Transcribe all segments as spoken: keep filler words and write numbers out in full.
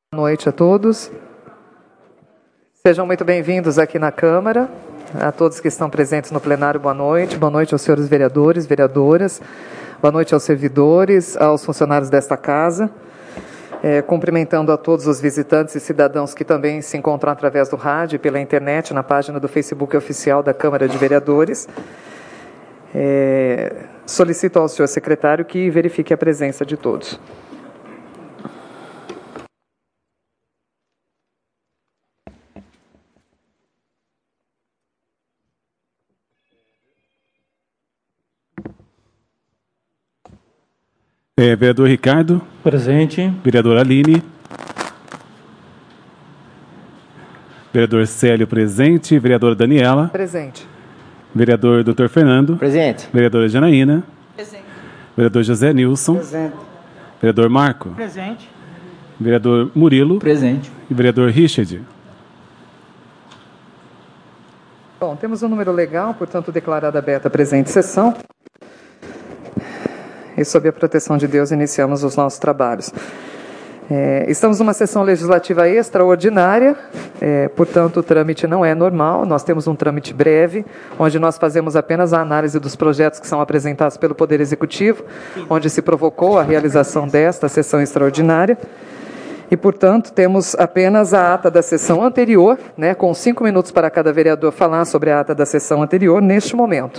Boa noite a todos. Sejam muito bem-vindos aqui na Câmara. A todos que estão presentes no plenário, boa noite. Boa noite aos senhores vereadores, vereadoras. Boa noite aos servidores, aos funcionários desta casa. É, cumprimentando a todos os visitantes e cidadãos que também se encontram através do rádio e pela internet, na página do Facebook oficial da Câmara de Vereadores. É, solicito ao senhor secretário que verifique a presença de todos. É, vereador Ricardo. Presente. Vereadora Aline. Vereador Célio, presente. Vereadora Daniela. Presente. Vereador doutor Fernando. Presente. Vereadora Janaína. Presente. Vereador José Nilson. Presente. Vereador Marco. Presente. Vereador Murilo. Presente. E vereador Richard. Bom, temos um número legal, portanto, declarada aberta a presente sessão. E, sob a proteção de Deus, iniciamos os nossos trabalhos. É, estamos numa sessão legislativa extraordinária, é, portanto, o trâmite não é normal. Nós temos um trâmite breve, onde nós fazemos apenas a análise dos projetos que são apresentados pelo Poder Executivo, onde se provocou a realização desta sessão extraordinária. E, portanto, temos apenas a ata da sessão anterior, né, com cinco minutos para cada vereador falar sobre a ata da sessão anterior, neste momento.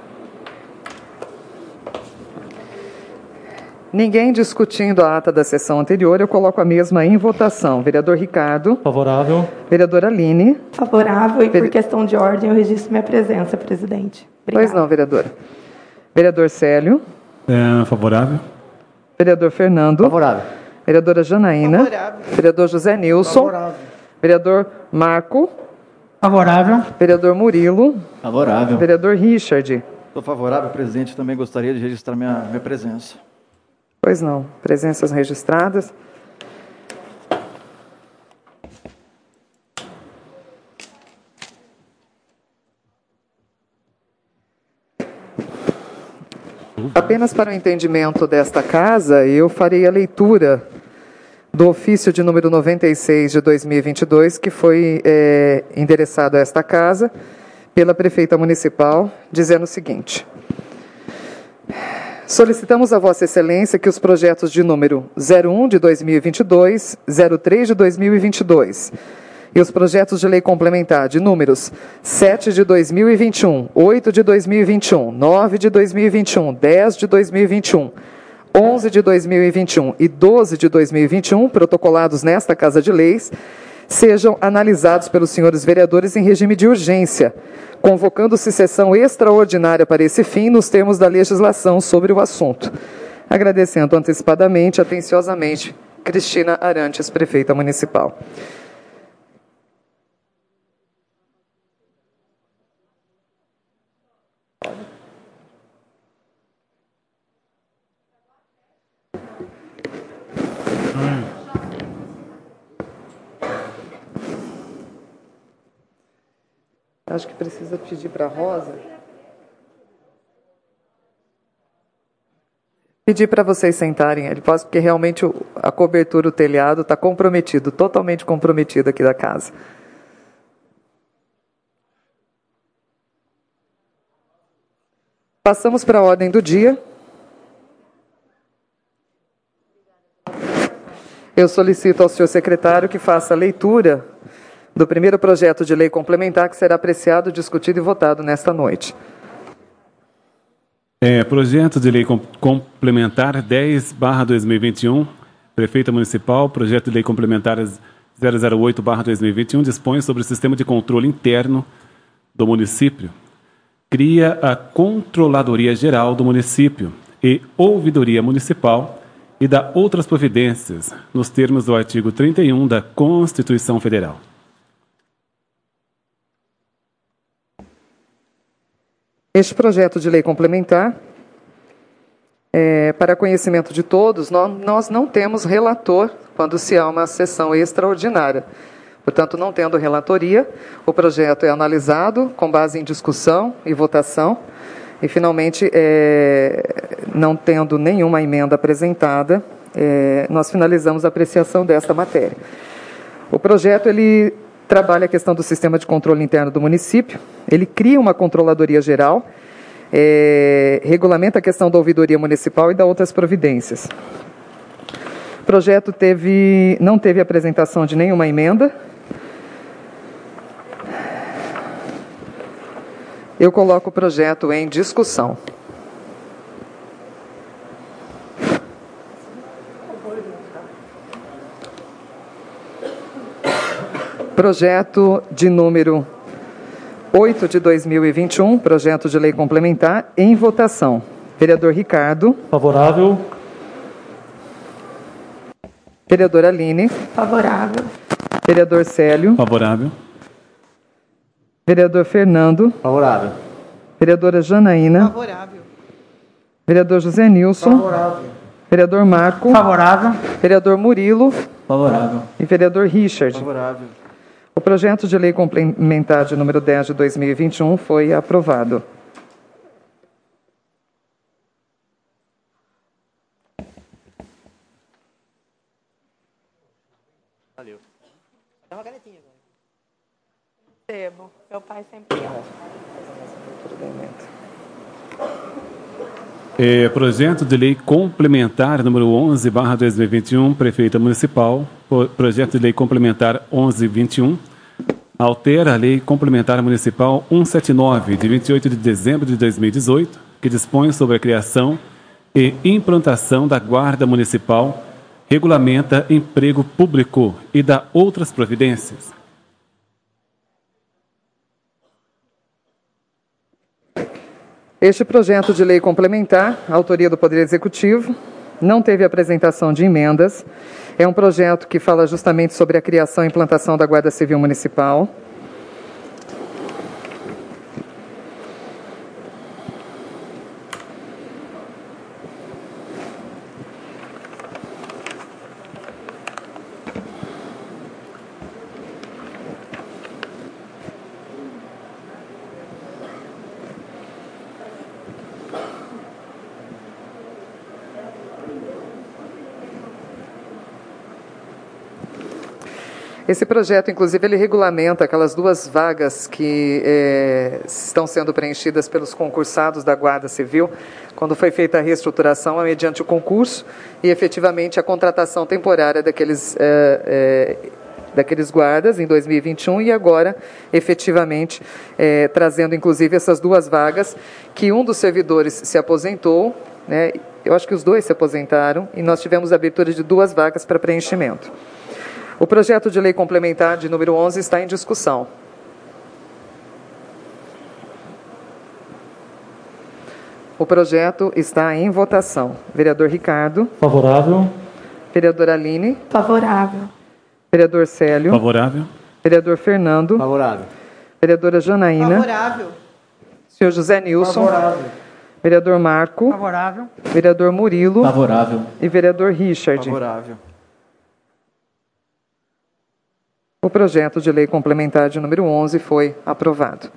Ninguém discutindo a ata da sessão anterior, eu coloco a mesma em votação. Vereador Ricardo. Favorável. Vereadora Aline. Favorável e, Vere... por questão de ordem, eu registro minha presença, presidente. Obrigada. Pois não, vereadora. Vereador Célio. É, favorável. Vereador Fernando. Favorável. Vereadora Janaína. Favorável. Vereador José Nilson. Favorável. Vereador Marco. Favorável. Vereador Murilo. Favorável. Vereador Richard. Estou favorável, presidente. Também gostaria de registrar minha, minha presença. Pois não. Presenças registradas. Apenas para o entendimento desta casa, eu farei a leitura do ofício de número noventa e seis de dois mil e vinte e dois, que foi é, endereçado a esta casa pela prefeita municipal, dizendo o seguinte: solicitamos a Vossa Excelência que os projetos de número zero um de dois mil e vinte e dois, zero três de dois mil e vinte e dois e os projetos de lei complementar de números sete de dois mil e vinte e um, oito de dois mil e vinte e um, nove de dois mil e vinte e um, dez de dois mil e vinte e um, onze de dois mil e vinte e um e doze de dois mil e vinte e um, protocolados nesta Casa de Leis, sejam analisados pelos senhores vereadores em regime de urgência, convocando-se sessão extraordinária para esse fim, nos termos da legislação sobre o assunto. Agradecendo antecipadamente, atenciosamente, Cristina Arantes, prefeita municipal. Acho que precisa pedir para a Rosa. Pedir para vocês sentarem ali, porque realmente a cobertura, o telhado está comprometido, totalmente comprometido aqui da casa. Passamos para a ordem do dia. Eu solicito ao senhor secretário que faça a leitura do primeiro projeto de lei complementar que será apreciado, discutido e votado nesta noite. É, projeto de lei com, complementar dez barra dois mil e vinte e um, Prefeita Municipal, projeto de lei complementar zero zero oito barra dois mil e vinte e um, dispõe sobre o sistema de controle interno do município, cria a Controladoria Geral do município e Ouvidoria Municipal e dá outras providências, nos termos do artigo trinta e um da Constituição Federal. Este projeto de lei complementar, é, para conhecimento de todos, nós, nós não temos relator quando se há uma sessão extraordinária. Portanto, não tendo relatoria, o projeto é analisado com base em discussão e votação, e, finalmente, é, não tendo nenhuma emenda apresentada, é, nós finalizamos a apreciação desta matéria. O projeto, ele trabalha a questão do sistema de controle interno do município, ele cria uma controladoria geral, é, regulamenta a questão da ouvidoria municipal e da outras providências. O projeto teve, não teve apresentação de nenhuma emenda. Eu coloco o projeto em discussão. Projeto de número oito de dois mil e vinte e um, projeto de lei complementar, em votação. Vereador Ricardo. Favorável. Vereadora Aline. Favorável. Vereador Célio. Favorável. Vereador Fernando. Favorável. Vereadora Janaína. Favorável. Vereador José Nilson. Favorável. Vereador Marco. Favorável. Vereador Murilo. Favorável. E vereador Richard. Favorável. O projeto de lei complementar de número dez de dois mil e vinte e um foi aprovado. Valeu. Dá uma canetinha agora. Recebo. Meu pai sempre ama. É, projeto de lei complementar número onze barra dois mil e vinte e um, Prefeita Municipal. Projeto de lei complementar onze vinte e um. Altera a Lei Complementar Municipal cento e setenta e nove, de vinte e oito de dezembro de dois mil e dezoito, que dispõe sobre a criação e implantação da Guarda Municipal, regulamenta emprego público e dá outras providências. Este projeto de lei complementar, autoria do Poder Executivo, não teve apresentação de emendas. É um projeto que fala justamente sobre a criação e implantação da Guarda Civil Municipal. Esse projeto, inclusive, ele regulamenta aquelas duas vagas que é, estão sendo preenchidas pelos concursados da Guarda Civil, quando foi feita a reestruturação, é mediante o concurso e, efetivamente, a contratação temporária daqueles, é, é, daqueles guardas em dois mil e vinte e um e agora, efetivamente, é, trazendo, inclusive, essas duas vagas, que um dos servidores se aposentou, né, eu acho que os dois se aposentaram, e nós tivemos a abertura de duas vagas para preenchimento. O projeto de lei complementar de número onze está em discussão. O projeto está em votação. Vereador Ricardo. Favorável. Vereadora Aline. Favorável. Vereador Célio. Favorável. Vereador Fernando. Favorável. Vereadora Janaína. Favorável. Senhor José Nilson. Favorável. Vereador Marco. Favorável. Vereador Murilo. Favorável. E vereador Richard. Favorável. O projeto de lei complementar de número onze foi aprovado.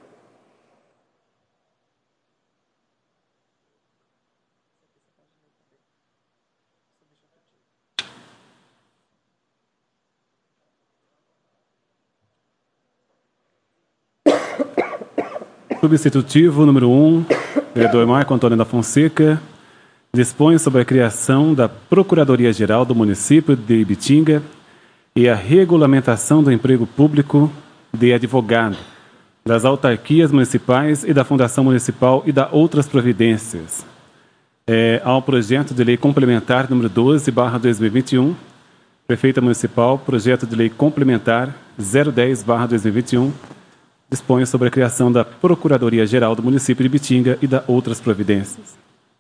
Substitutivo número um, vereador Marco Antônio da Fonseca, dispõe sobre a criação da Procuradoria-Geral do município de Ibitinga e a regulamentação do emprego público de advogado, das autarquias municipais e da Fundação Municipal e da outras providências. É, ao projeto de lei complementar número doze barra dois mil e vinte e um, Prefeita Municipal, projeto de lei complementar zero dez barra dois mil e vinte e um, dispõe sobre a criação da Procuradoria-Geral do município de Ibitinga e da outras providências.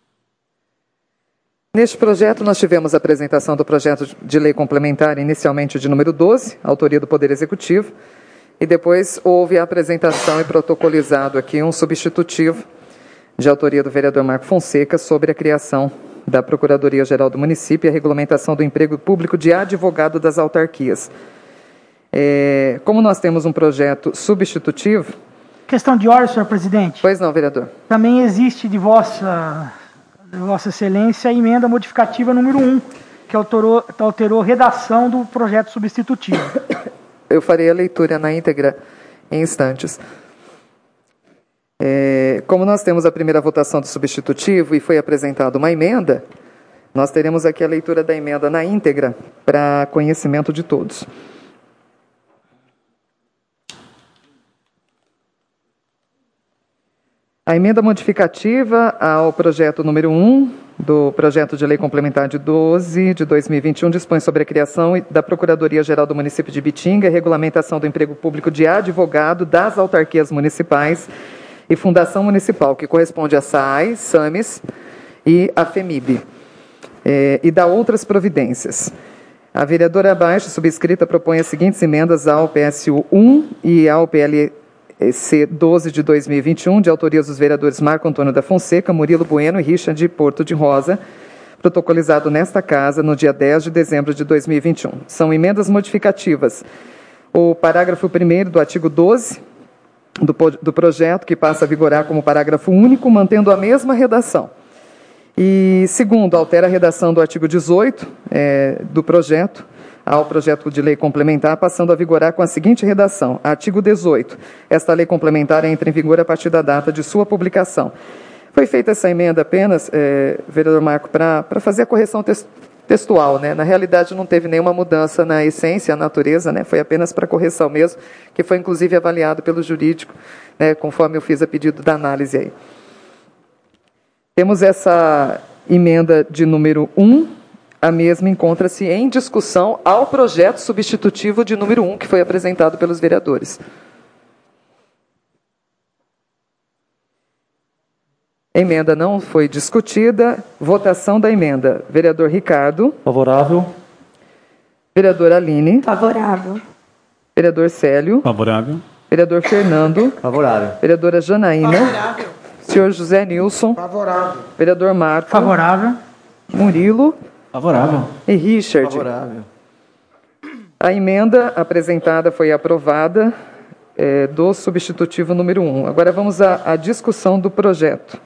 Neste projeto, nós tivemos a apresentação do projeto de lei complementar, inicialmente de número doze, autoria do Poder Executivo, e depois houve a apresentação e protocolizado aqui um substitutivo de autoria do vereador Marco Fonseca sobre a criação da Procuradoria-Geral do município e a regulamentação do emprego público de advogado das autarquias. É, como nós temos um projeto substitutivo... Questão de ordem, senhor presidente. Pois não, vereador. Também existe de vossa... Vossa Excelência, a emenda modificativa número um, que alterou, alterou a redação do projeto substitutivo. Eu farei a leitura na íntegra em instantes. É, como nós temos a primeira votação do substitutivo e foi apresentada uma emenda, nós teremos aqui a leitura da emenda na íntegra para conhecimento de todos. A emenda modificativa ao projeto número um do projeto de lei complementar de doze de dois mil e vinte e um dispõe sobre a criação da Procuradoria-Geral do município de Ibitinga, regulamentação do emprego público de advogado das autarquias municipais e Fundação Municipal, que corresponde à S A I, SAMES e à FEMIB, é, e dá outras providências. A vereadora abaixo, subscrita, propõe as seguintes emendas ao P S U um e ao P L C doze de dois mil e vinte e um, de autoria dos vereadores Marco Antônio da Fonseca, Murilo Bueno e Richard de Porto de Rosa, protocolizado nesta casa no dia dez de dezembro de dois mil e vinte e um. São emendas modificativas. O parágrafo primeiro do artigo doze do, do projeto, que passa a vigorar como parágrafo único, mantendo a mesma redação. E, segundo, altera a redação do artigo dezoito é, do projeto ao projeto de lei complementar, passando a vigorar com a seguinte redação. Artigo dezoito. Esta lei complementar entra em vigor a partir da data de sua publicação. Foi feita essa emenda apenas, é, vereador Marco, para fazer a correção tex, textual, né? Na realidade, não teve nenhuma mudança na essência, na natureza, né? Foi apenas para correção mesmo, que foi inclusive avaliado pelo jurídico, né? Conforme eu fiz a pedido da análise aí. Temos essa emenda de número um. A mesma encontra-se em discussão ao projeto substitutivo de número um, que foi apresentado pelos vereadores. Emenda não foi discutida. Votação da emenda. Vereador Ricardo. Favorável. Vereadora Aline. Favorável. Vereador Célio. Favorável. Vereador Fernando. Favorável. Vereadora Janaína. Favorável. Senhor José Nilson. Favorável. Vereador Marco. Favorável. Murilo. Favorável. E Richard. Favorável. A emenda apresentada foi aprovada é, do substitutivo número um. Agora vamos à, à discussão do projeto.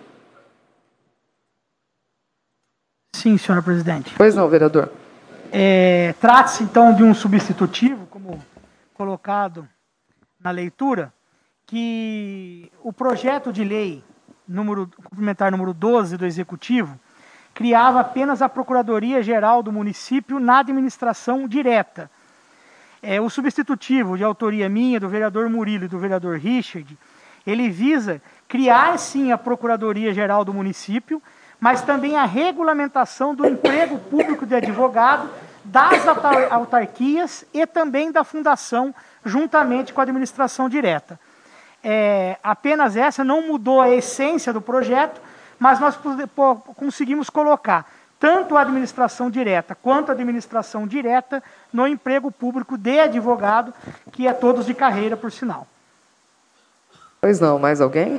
Sim, senhora presidente. Pois não, vereador. É, trata-se, então, de um substitutivo, como colocado na leitura, que o projeto de lei número, complementar número doze do Executivo criava apenas a Procuradoria-Geral do município na administração direta. É, o substitutivo de autoria minha, do vereador Murilo e do vereador Richard, ele visa criar, sim, a Procuradoria-Geral do município, mas também a regulamentação do emprego público de advogado das autarquias e também da fundação, juntamente com a administração direta. É, apenas essa não mudou a essência do projeto, mas nós conseguimos colocar tanto a administração direta quanto a administração direta no emprego público de advogado, que é todos de carreira, por sinal. Pois não, mais alguém?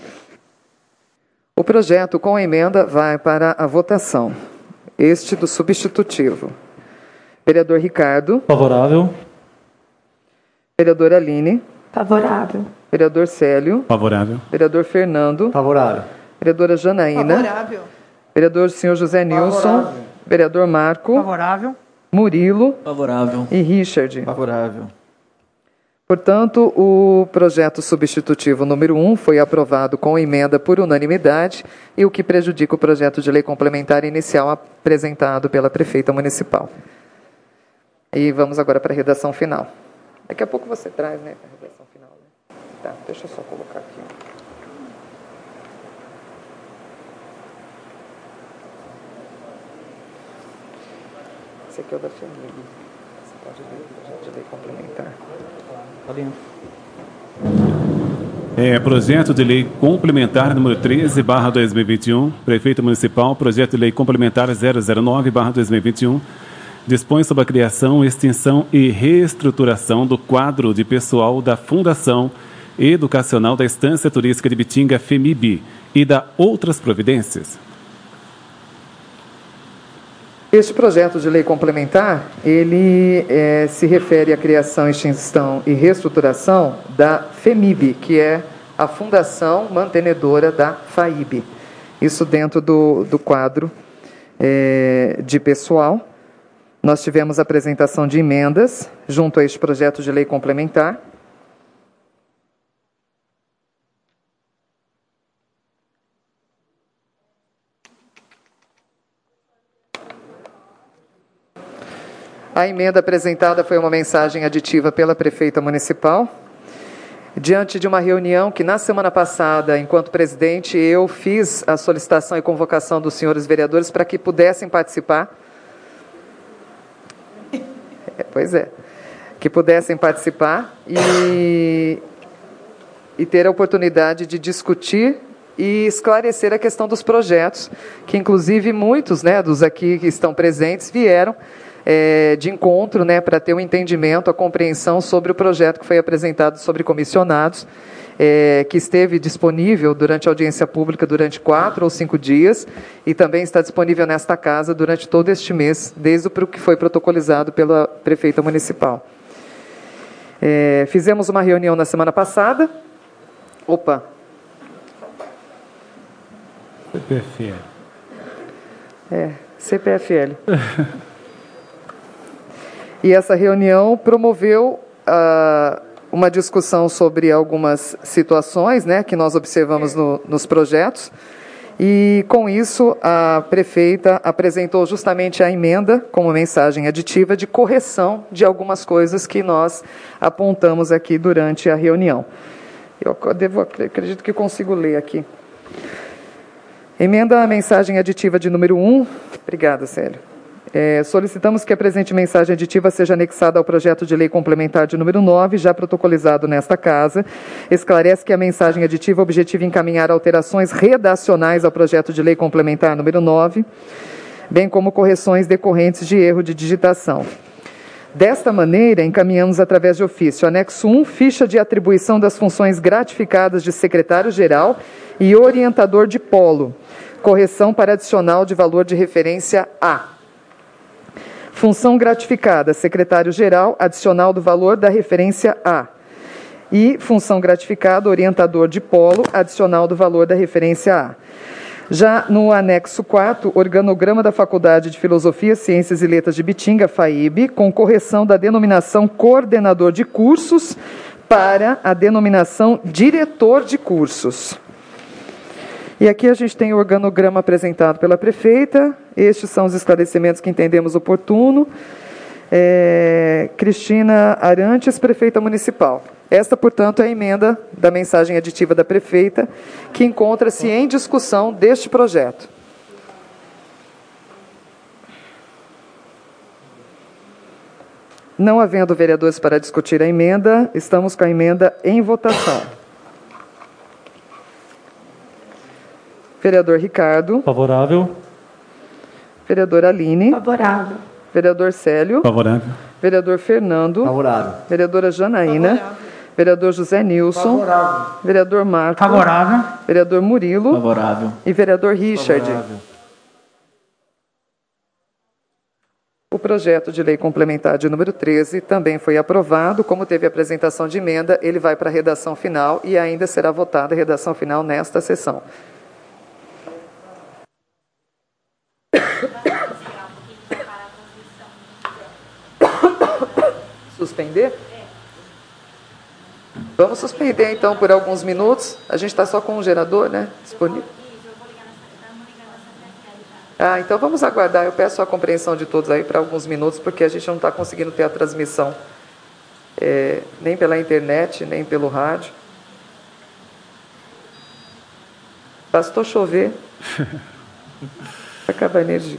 O projeto com a emenda vai para a votação. Este do substitutivo. Vereador Ricardo. Favorável. Vereadora Aline. Favorável. Vereador Célio. Favorável. Vereador Fernando. Favorável. Vereadora Janaína. Favorável. Vereador senhor José Nilson. Favorável. Vereador Marco. Favorável. Murilo. Favorável. E Richard. Favorável. Portanto, o projeto substitutivo número um foi aprovado com emenda por unanimidade, e o que prejudica o projeto de lei complementar inicial apresentado pela prefeita municipal. E vamos agora para a redação final. Daqui a pouco você traz, né, para a redação final. Né? Tá, deixa eu só colocar aqui. Esse aqui é o da família. Você pode ver o projeto de lei complementar. Tá dentro. É, projeto de lei complementar número treze barra dois mil e vinte e um, Prefeito Municipal, projeto de lei complementar zero zero nove barra dois mil e vinte e um, dispõe sobre a criação, extinção e reestruturação do quadro de pessoal da Fundação Educacional da Estância Turística de Ibitinga, FEMIB, e da outras providências. Este projeto de lei complementar, ele é, se refere à criação, extinção e reestruturação da FEMIB, que é a Fundação Mantenedora da FAIB. Isso dentro do, do quadro é, de pessoal. Nós tivemos a apresentação de emendas junto a este projeto de lei complementar. A emenda apresentada foi uma mensagem aditiva pela prefeita municipal, diante de uma reunião que, na semana passada, enquanto presidente, eu fiz a solicitação e convocação dos senhores vereadores para que pudessem participar. É, pois é, que pudessem participar e, e ter a oportunidade de discutir e esclarecer a questão dos projetos, que inclusive muitos, né, dos aqui que estão presentes vieram É, de encontro, né, para ter um entendimento, a compreensão sobre o projeto que foi apresentado sobre comissionados, é, que esteve disponível durante a audiência pública durante quatro ou cinco dias e também está disponível nesta casa durante todo este mês, desde o que foi protocolizado pela prefeita municipal. É, fizemos uma reunião na semana passada. Opa! C P F L. É, C P F L. E essa reunião promoveu uh, uma discussão sobre algumas situações, né, que nós observamos no, nos projetos. E, com isso, a prefeita apresentou justamente a emenda como mensagem aditiva de correção de algumas coisas que nós apontamos aqui durante a reunião. Eu devo, acredito que consigo ler aqui. Emenda a mensagem aditiva de número um. Obrigada, Célio. É, solicitamos que a presente mensagem aditiva seja anexada ao projeto de lei complementar de número nove, já protocolizado nesta casa. Esclarece que a mensagem aditiva objetiva encaminhar alterações redacionais ao projeto de lei complementar número nove, bem como correções decorrentes de erro de digitação. Desta maneira, encaminhamos através de ofício, anexo um, ficha de atribuição das funções gratificadas de secretário-geral e orientador de polo, correção para adicional de valor de referência A. Função gratificada, secretário-geral, adicional do valor da referência A. E função gratificada, orientador de polo, adicional do valor da referência A. Já no anexo quatro, organograma da Faculdade de Filosofia, Ciências e Letras de Bitinga, FAIB, com correção da denominação coordenador de cursos para a denominação diretor de cursos. E aqui a gente tem o organograma apresentado pela prefeita. Estes são os esclarecimentos que entendemos oportuno. É, Cristina Arantes, prefeita municipal. Esta, portanto, é a emenda da mensagem aditiva da prefeita, que encontra-se em discussão deste projeto. Não havendo vereadores para discutir a emenda, estamos com a emenda em votação. Vereador Ricardo. Favorável. Vereadora Aline. Favorável. Vereador Célio. Favorável. Vereador Fernando. Favorável. Vereadora Janaína. Favorável. Vereador José Nilson. Favorável. Vereador Marco. Favorável. Vereador Murilo. Favorável. E vereador Richard. Favorável. O projeto de lei complementar de número treze também foi aprovado. Como teve apresentação de emenda, ele vai para a redação final e ainda será votada a redação final nesta sessão. Suspender? Vamos suspender então por alguns minutos. A gente está só com um gerador, né? Disponível. Ah, então vamos aguardar. Eu peço a compreensão de todos aí para alguns minutos, porque a gente não está conseguindo ter a transmissão é, nem pela internet, nem pelo rádio. Bastou chover. Acaba a energia.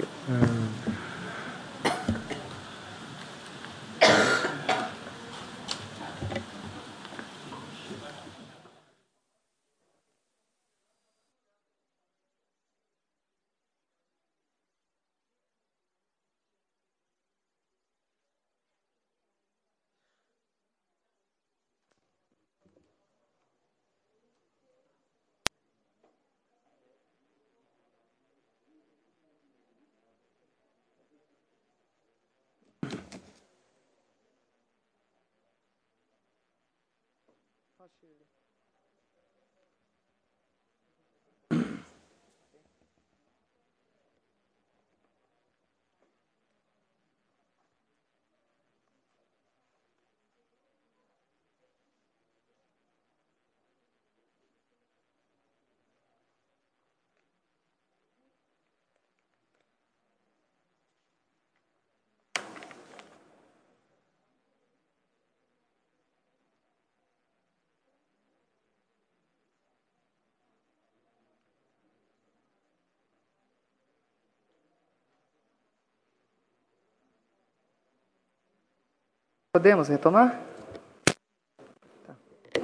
Podemos retomar? Tá.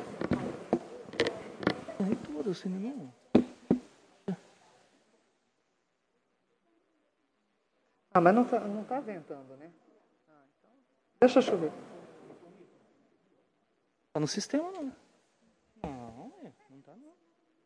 Tudo, sem nenhum. Ah, mas não está não tá ventando, né? Ah, então... Deixa chover. Tá no sistema, não. Não, não tá não.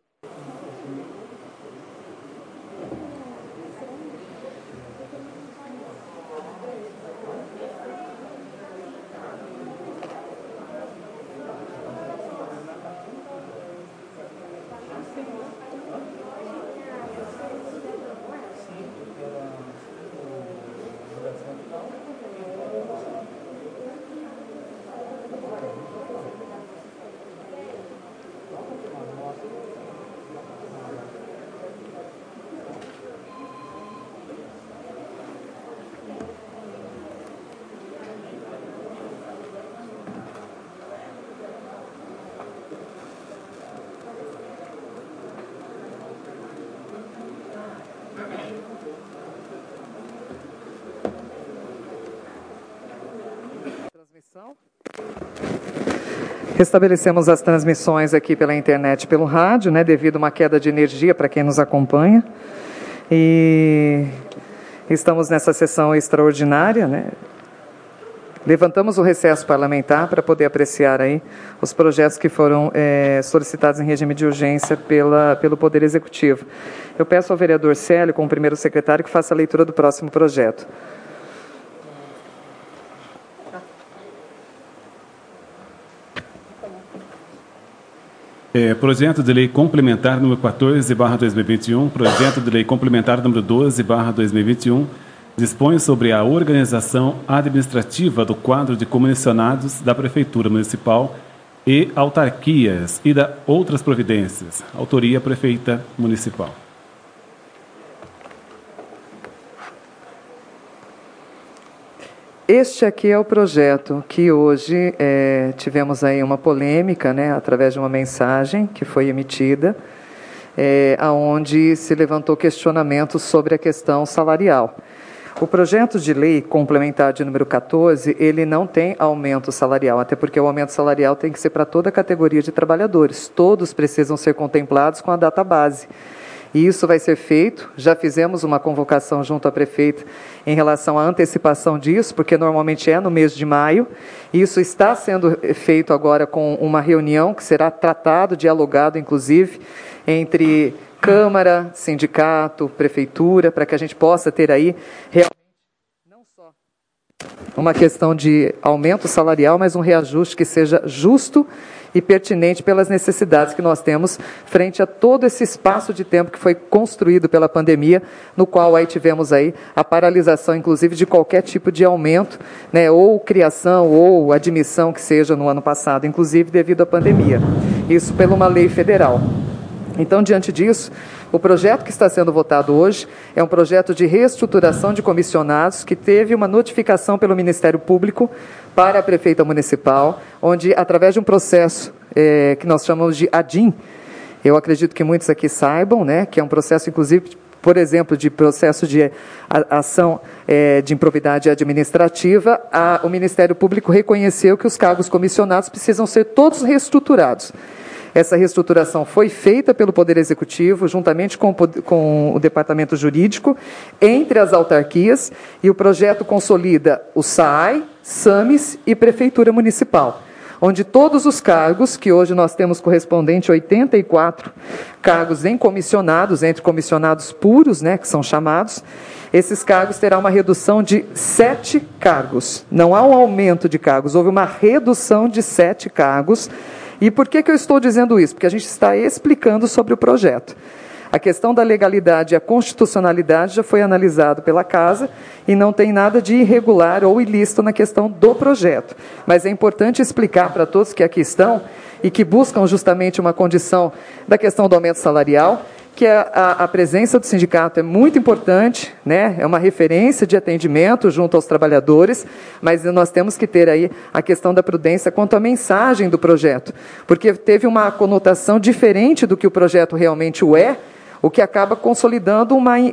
Restabelecemos as transmissões aqui pela internet e pelo rádio, né, devido a uma queda de energia para quem nos acompanha. E estamos nessa sessão extraordinária, né? Levantamos o recesso parlamentar para poder apreciar aí os projetos que foram é, solicitados em regime de urgência pela, pelo Poder Executivo. Eu peço ao vereador Célio, como primeiro secretário, que faça a leitura do próximo projeto. É, projeto de lei complementar número quatorze barra dois mil e vinte e um, projeto de lei complementar número doze barra dois mil e vinte e um, dispõe sobre a organização administrativa do quadro de comissionados da Prefeitura Municipal e autarquias e da outras providências. Autoria Prefeita Municipal. Este aqui é o projeto que hoje é, tivemos aí uma polêmica, né, através de uma mensagem que foi emitida, é, onde se levantou questionamentos sobre a questão salarial. O projeto de lei complementar de número quatorze, ele não tem aumento salarial, até porque o aumento salarial tem que ser para toda a categoria de trabalhadores. Todos precisam ser contemplados com a data base. E isso vai ser feito, já fizemos uma convocação junto à prefeita em relação à antecipação disso, porque normalmente é no mês de maio. Isso está sendo feito agora com uma reunião que será tratado, dialogado, inclusive, entre Câmara, sindicato, prefeitura, para que a gente possa ter aí realmente não só uma questão de aumento salarial, mas um reajuste que seja justo e pertinente pelas necessidades que nós temos frente a todo esse espaço de tempo que foi construído pela pandemia, no qual aí tivemos aí a paralisação, inclusive, de qualquer tipo de aumento, né, ou criação ou admissão que seja no ano passado, inclusive devido à pandemia. Isso por uma lei federal. Então, diante disso, o projeto que está sendo votado hoje é um projeto de reestruturação de comissionados que teve uma notificação pelo Ministério Público para a prefeita municipal, onde, através de um processo é, que nós chamamos de ADIM, eu acredito que muitos aqui saibam, né, que é um processo, inclusive, por exemplo, de processo de ação é, de improbidade administrativa, a, o Ministério Público reconheceu que os cargos comissionados precisam ser todos reestruturados. Essa reestruturação foi feita pelo Poder Executivo, juntamente com o, com o Departamento Jurídico, entre as autarquias, e o projeto consolida o S A I, SAMES e Prefeitura Municipal, onde todos os cargos, que hoje nós temos correspondente a oitenta e quatro cargos em comissionados, entre comissionados puros, né, que são chamados, esses cargos terão uma redução de sete cargos. Não há um aumento de cargos, houve uma redução de sete cargos. E por que que eu estou dizendo isso? Porque a gente está explicando sobre o projeto. A questão da legalidade e a constitucionalidade já foi analisado pela Casa e não tem nada de irregular ou ilícito na questão do projeto. Mas é importante explicar para todos que aqui estão e que buscam justamente uma condição da questão do aumento salarial, que a, a, a presença do sindicato é muito importante, né? É uma referência de atendimento junto aos trabalhadores, mas nós temos que ter aí a questão da prudência quanto à mensagem do projeto, porque teve uma conotação diferente do que o projeto realmente o é, o que acaba consolidando uma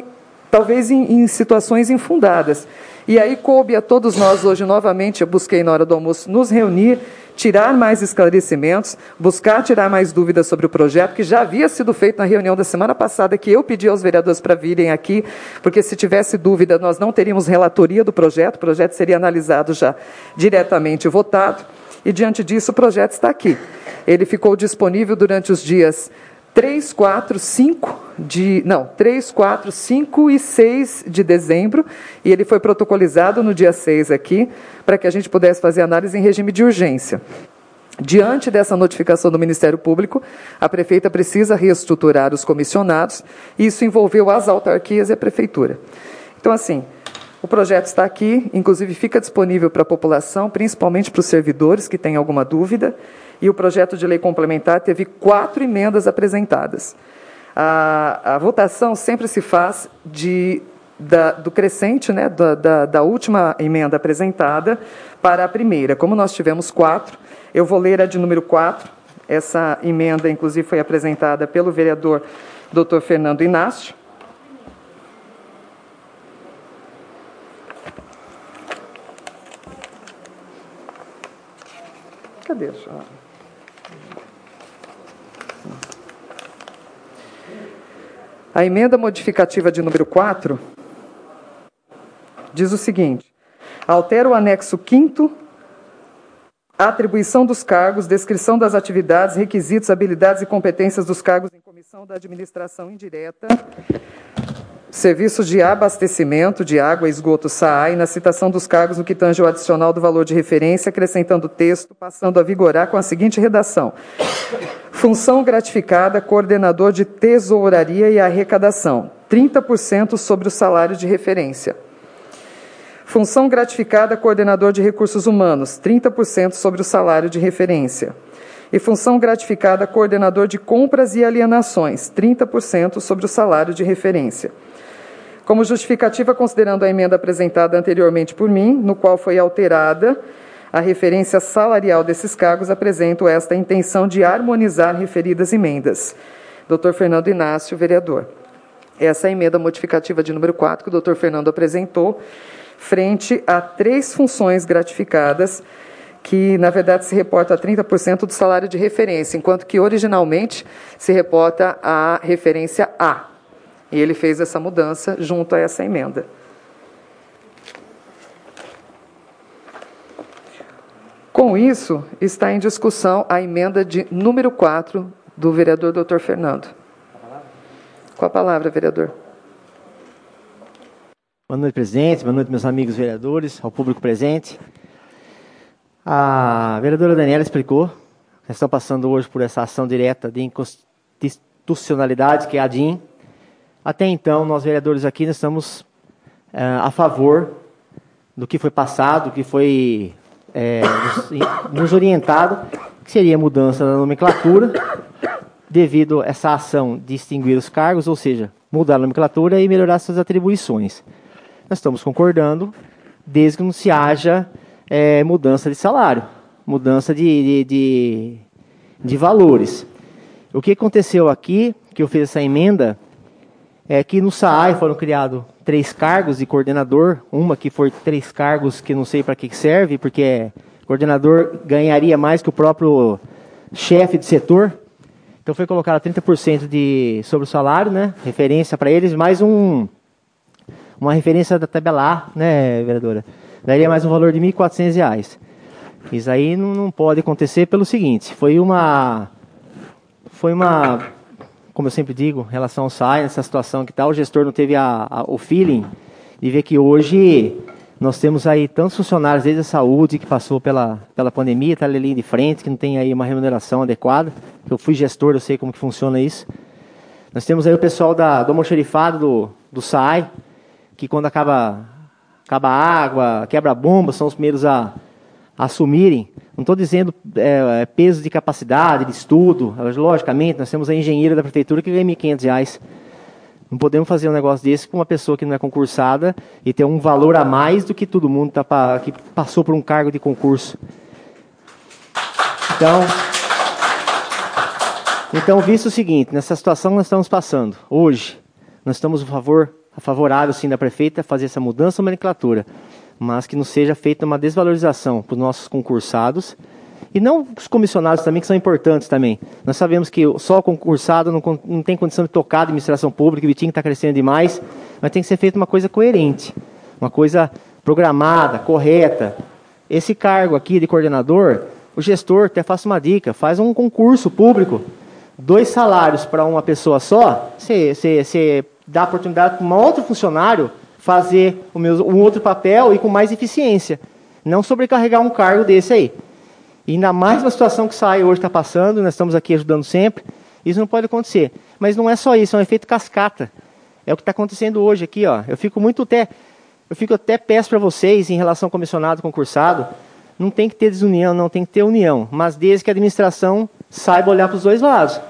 talvez em, em situações infundadas. E aí coube a todos nós hoje, novamente, eu busquei na hora do almoço, nos reunir, tirar mais esclarecimentos, buscar tirar mais dúvidas sobre o projeto, que já havia sido feito na reunião da semana passada, que eu pedi aos vereadores para virem aqui, porque se tivesse dúvida, nós não teríamos relatoria do projeto, o projeto seria analisado já diretamente e votado, e diante disso o projeto está aqui. Ele ficou disponível durante os dias três, quatro, cinco de, não, três, quatro, cinco e seis de dezembro, e ele foi protocolizado no dia seis aqui, para que a gente pudesse fazer análise em regime de urgência. Diante dessa notificação do Ministério Público, a prefeita precisa reestruturar os comissionados, e isso envolveu as autarquias e a prefeitura. Então, assim, o projeto está aqui, inclusive fica disponível para a população, principalmente para os servidores que têm alguma dúvida, e o projeto de lei complementar teve quatro emendas apresentadas. A, a votação sempre se faz de, da, do crescente, né, da, da, da última emenda apresentada para a primeira. Como nós tivemos quatro, eu vou ler a de número quatro. Essa emenda, inclusive, foi apresentada pelo vereador doutor Fernando Inácio. Cadê? A emenda modificativa de número quatro diz o seguinte: altera o anexo quinto, a atribuição dos cargos, descrição das atividades, requisitos, habilidades e competências dos cargos em comissão da administração indireta, serviços de abastecimento de água e esgoto S A A, e na citação dos cargos no que tange o adicional do valor de referência, acrescentando o texto, passando a vigorar com a seguinte redação: função gratificada, coordenador de tesouraria e arrecadação, trinta por cento sobre o salário de referência. Função gratificada, coordenador de recursos humanos, trinta por cento sobre o salário de referência. E função gratificada, coordenador de compras e alienações, trinta por cento sobre o salário de referência. Como justificativa, considerando a emenda apresentada anteriormente por mim, no qual foi alterada a referência salarial desses cargos, apresento esta intenção de harmonizar referidas emendas. doutor Fernando Inácio, vereador. Essa é a emenda modificativa de número quatro que o doutor Fernando apresentou, frente a três funções gratificadas, que, na verdade, se reporta a trinta por cento do salário de referência, enquanto que, originalmente, se reporta a referência A. E ele fez essa mudança junto a essa emenda. Com isso, está em discussão a emenda de número quatro do vereador doutor Fernando. Com a palavra, vereador. Boa noite, presidente. Boa noite, meus amigos vereadores, ao público presente. A vereadora Daniela explicou. Nós estamos passando hoje por essa ação direta de inconstitucionalidade, que é a D I N. Até então, nós vereadores aqui nós estamos é, a favor do que foi passado, do que foi é, nos, nos orientado, que seria a mudança da nomenclatura, devido a essa ação de extinguir os cargos, ou seja, mudar a nomenclatura e melhorar suas atribuições. Nós estamos concordando, desde que não se haja é, mudança de salário, mudança de, de, de, de valores. O que aconteceu aqui, que eu fiz essa emenda, é que no S A A I foram criados três cargos de coordenador, uma que foi três cargos que não sei para que serve, porque coordenador ganharia mais que o próprio chefe de setor. Então foi colocado trinta por cento de, sobre o salário, né, referência para eles, mais um, uma referência da tabela A, né, vereadora? Daria mais um valor de mil e quatrocentos reais. Isso aí não, não pode acontecer pelo seguinte, foi uma... Foi uma como eu sempre digo, em relação ao S A I, nessa situação que tal, o gestor não teve a, a, o feeling de ver que hoje nós temos aí tantos funcionários desde a saúde que passou pela, pela pandemia, está ali na linha de frente, que não tem aí uma remuneração adequada. Eu fui gestor, eu sei como que funciona isso. Nós temos aí o pessoal da, do almoxerifado do, do S A I, que quando acaba, acaba a água, quebra a bomba, são os primeiros a, a assumirem. Não estou dizendo é, peso de capacidade, de estudo. Logicamente, nós temos a engenheira da prefeitura que ganha mil e quinhentos reais. Não podemos fazer um negócio desse com uma pessoa que não é concursada e ter um valor a mais do que todo mundo tá pa, que passou por um cargo de concurso. Então, então, visto o seguinte, nessa situação que nós estamos passando, hoje, nós estamos a favor favorável, sim, da prefeita a fazer essa mudança na nomenclatura, mas que não seja feita uma desvalorização para os nossos concursados e não os comissionados também, que são importantes também. Nós sabemos que só o concursado não, não tem condição de tocar a administração pública, o Vitinho está crescendo demais, mas tem que ser feita uma coisa coerente, uma coisa programada, correta. Esse cargo aqui de coordenador, o gestor, até faço uma dica, faz um concurso público, dois salários para uma pessoa só, você, você, você dá a oportunidade para um outro funcionário fazer o meu, um outro papel e com mais eficiência. Não sobrecarregar um cargo desse aí. E ainda mais na situação que sai hoje está passando, nós estamos aqui ajudando sempre, isso não pode acontecer. Mas não é só isso, é um efeito cascata. É o que está acontecendo hoje aqui, ó. Eu fico muito até, eu fico até peço para vocês, em relação ao comissionado concursado, não tem que ter desunião, não tem que ter união, mas desde que a administração saiba olhar para os dois lados.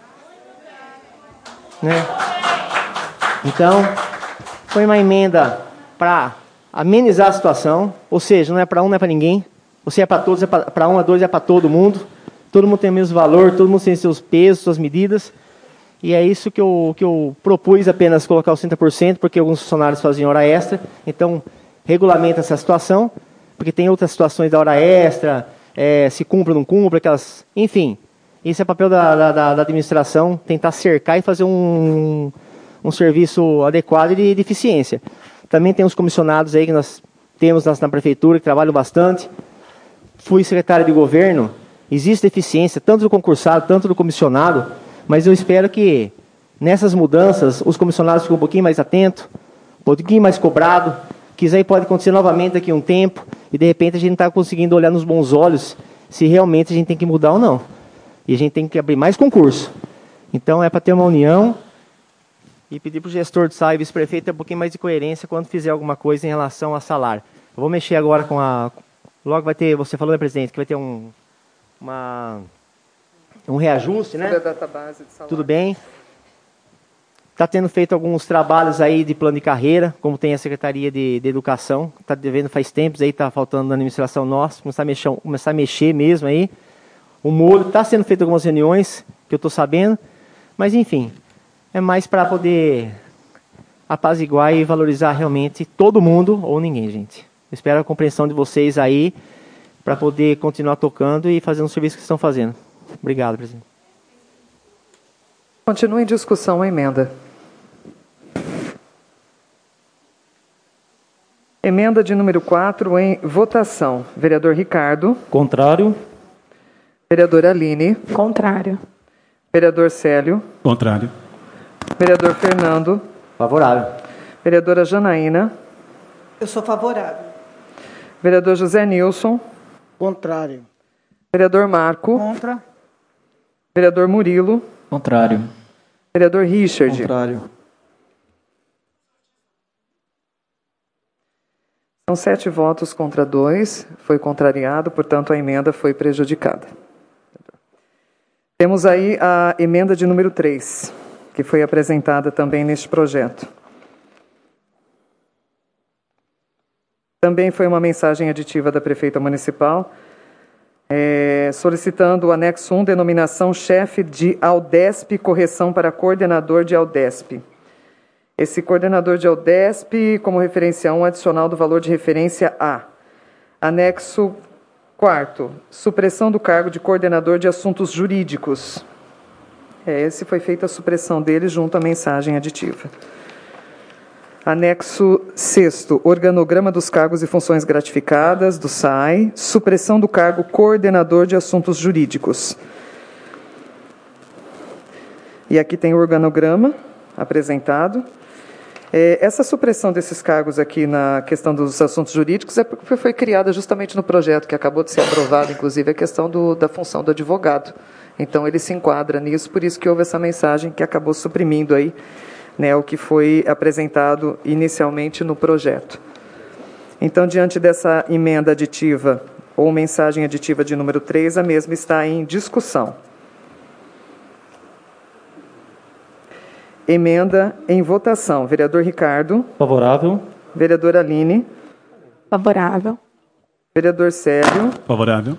Né? Então, foi uma emenda para amenizar a situação, ou seja, não é para um, não é para ninguém. Ou seja, é para todos, é para um, a dois, é para todo mundo. Todo mundo tem o mesmo valor, todo mundo tem seus pesos, suas medidas. E é isso que eu, que eu propus apenas colocar os trinta por cento, porque alguns funcionários faziam hora extra. Então, regulamenta essa situação, porque tem outras situações da hora extra, é, se cumpre ou não cumpre, aquelas... Enfim, esse é o papel da, da, da administração, tentar cercar e fazer um, um serviço adequado e de, de eficiência. Também tem os comissionados aí que nós temos na, na prefeitura, que trabalham bastante. Fui secretário de governo, existe eficiência, tanto do concursado, tanto do comissionado, mas eu espero que nessas mudanças os comissionados fiquem um pouquinho mais atentos, um pouquinho mais cobrado, que isso aí pode acontecer novamente daqui a um tempo, e de repente a gente não está conseguindo olhar nos bons olhos se realmente a gente tem que mudar ou não. E a gente tem que abrir mais concurso. Então é para ter uma união e pedir para o gestor de sala e vice-prefeito ter um pouquinho mais de coerência quando fizer alguma coisa em relação a salário. Eu vou mexer agora com a... Logo vai ter, você falou, né, presidente, que vai ter um, uma, um reajuste, né? Database de salário. Tudo bem. Está tendo feito alguns trabalhos aí de plano de carreira, como tem a Secretaria de, de Educação, está devendo faz tempos aí, está faltando na administração nossa, começar a mexer, começar a mexer mesmo aí. O molho está sendo feito algumas reuniões, que eu estou sabendo, mas enfim, é mais para poder apaziguar e valorizar realmente todo mundo ou ninguém, gente. Eu espero a compreensão de vocês aí para poder continuar tocando e fazendo o serviço que estão fazendo. Obrigado, presidente. Continua em discussão a emenda. Emenda de número quatro em votação. Vereador Ricardo. Contrário. Vereadora Aline. Contrário. Vereador Célio. Contrário. Vereador Fernando. Favorável. Vereadora Janaína. Eu sou favorável. Vereador José Nilson. Contrário. Vereador Marco. Contra. Vereador Murilo. Contrário. Vereador Richard. Contrário. São sete votos contra dois. Foi contrariado, portanto, a emenda foi prejudicada. Temos aí a emenda de número três, que foi apresentada também neste projeto. Também foi uma mensagem aditiva da prefeita municipal, é, solicitando o anexo um, denominação chefe de Aldesp, correção para coordenador de Aldesp. Esse coordenador de Aldesp, como referência um, adicional do valor de referência A. Anexo quarto, supressão do cargo de coordenador de assuntos jurídicos. É, esse foi feita a supressão dele junto à mensagem aditiva. Anexo sexto, organograma dos cargos e funções gratificadas, do S A I, supressão do cargo coordenador de assuntos jurídicos. E aqui tem o organograma apresentado. É, essa supressão desses cargos aqui na questão dos assuntos jurídicos é porque foi criada justamente no projeto que acabou de ser aprovado, inclusive a questão do, da função do advogado. Então ele se enquadra nisso, por isso que houve essa mensagem que acabou suprimindo aí, né, o que foi apresentado inicialmente no projeto. Então, diante dessa emenda aditiva ou mensagem aditiva de número três, a mesma está em discussão. Emenda em votação. Vereador Ricardo. Favorável. Vereadora Aline. Favorável. Vereador Célio. Favorável.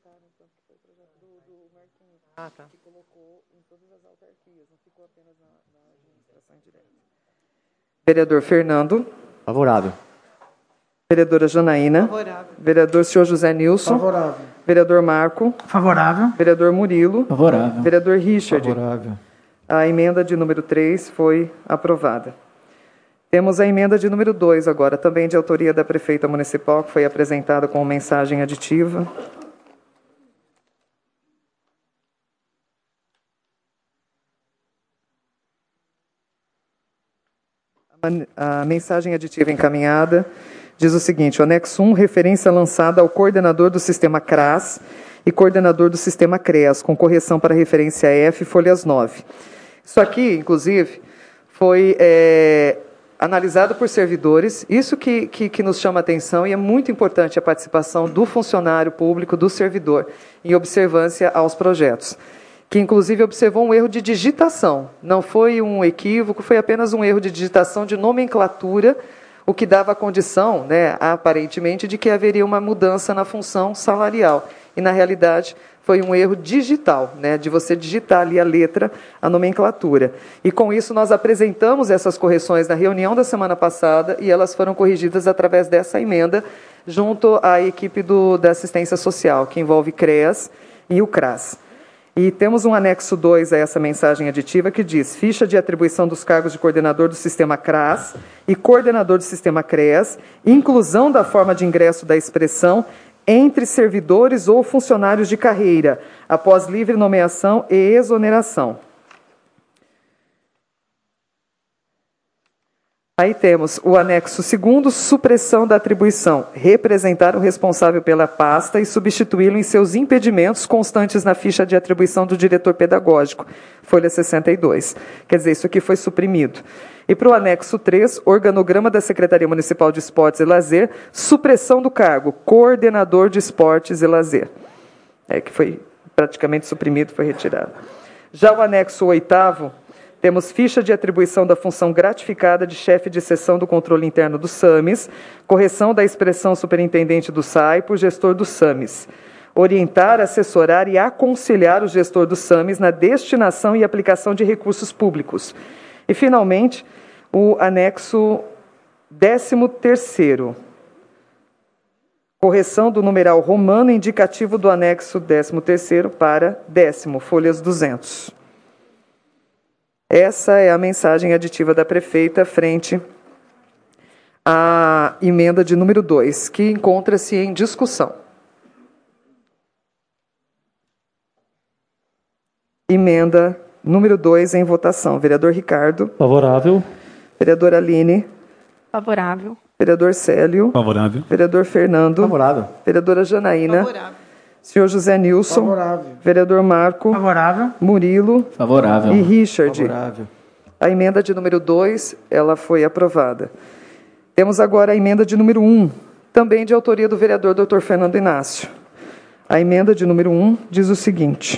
Ah, tá. Que colocou em todas as autarquias, não ficou apenas na, na administração indireta. Vereador Fernando. Favorável. Vereadora Janaína. Favorável. Vereador senhor José Nilson. Favorável. Vereador Marco. Favorável. Vereador Murilo. Favorável. Vereador Richard. Favorável. A emenda de número três foi aprovada. Temos a emenda de número dois agora, também de autoria da prefeita municipal, que foi apresentada com mensagem aditiva. A mensagem aditiva encaminhada diz o seguinte: o anexo um, referência lançada ao coordenador do sistema C R A S e coordenador do sistema C R E A S, com correção para a referência F, folhas nove. Isso aqui, inclusive, foi é, analisado por servidores, isso que, que, que nos chama a atenção, e é muito importante a participação do funcionário público, do servidor, em observância aos projetos, que inclusive observou um erro de digitação. Não foi um equívoco, foi apenas um erro de digitação de nomenclatura, o que dava a condição, né, aparentemente, de que haveria uma mudança na função salarial. E, na realidade, foi um erro digital, né, de você digitar ali a letra, a nomenclatura. E, com isso, nós apresentamos essas correções na reunião da semana passada e elas foram corrigidas através dessa emenda, junto à equipe do, da assistência social, que envolve C R E A S e o C R A S. E temos um anexo dois a essa mensagem aditiva que diz: ficha de atribuição dos cargos de coordenador do sistema C R A S e coordenador do sistema C R E A S, inclusão da forma de ingresso da expressão entre servidores ou funcionários de carreira, após livre nomeação e exoneração. Aí temos o anexo segundo, supressão da atribuição, representar o responsável pela pasta e substituí-lo em seus impedimentos constantes na ficha de atribuição do diretor pedagógico, folha sessenta e dois. Quer dizer, isso aqui foi suprimido. E para o anexo três, organograma da Secretaria Municipal de Esportes e Lazer, supressão do cargo, coordenador de esportes e lazer. É que foi praticamente suprimido, foi retirado. Já o anexo oitavo, temos ficha de atribuição da função gratificada de chefe de seção do controle interno do SAMES, correção da expressão superintendente do S A I por gestor do SAMES. Orientar, assessorar e aconselhar o gestor do SAMES na destinação e aplicação de recursos públicos. E, finalmente, o anexo décimo terceiro. Correção do numeral romano indicativo do anexo décimo terceiro para décimo, folhas duzentos. Essa é a mensagem aditiva da prefeita frente à emenda de número dois, que encontra-se em discussão. Emenda número dois em votação. Vereador Ricardo. Favorável. Vereadora Aline. Favorável. Vereador Célio. Favorável. Vereador Fernando. Favorável. Vereadora Janaína. Favorável. Senhor José Nilson. Favorável. Vereador Marco. Favorável. Murilo. Favorável. E Richard. Favorável. A emenda de número dois, ela foi aprovada. Temos agora a emenda de número um, também de autoria do vereador doutor Fernando Inácio. A emenda de número um diz o seguinte: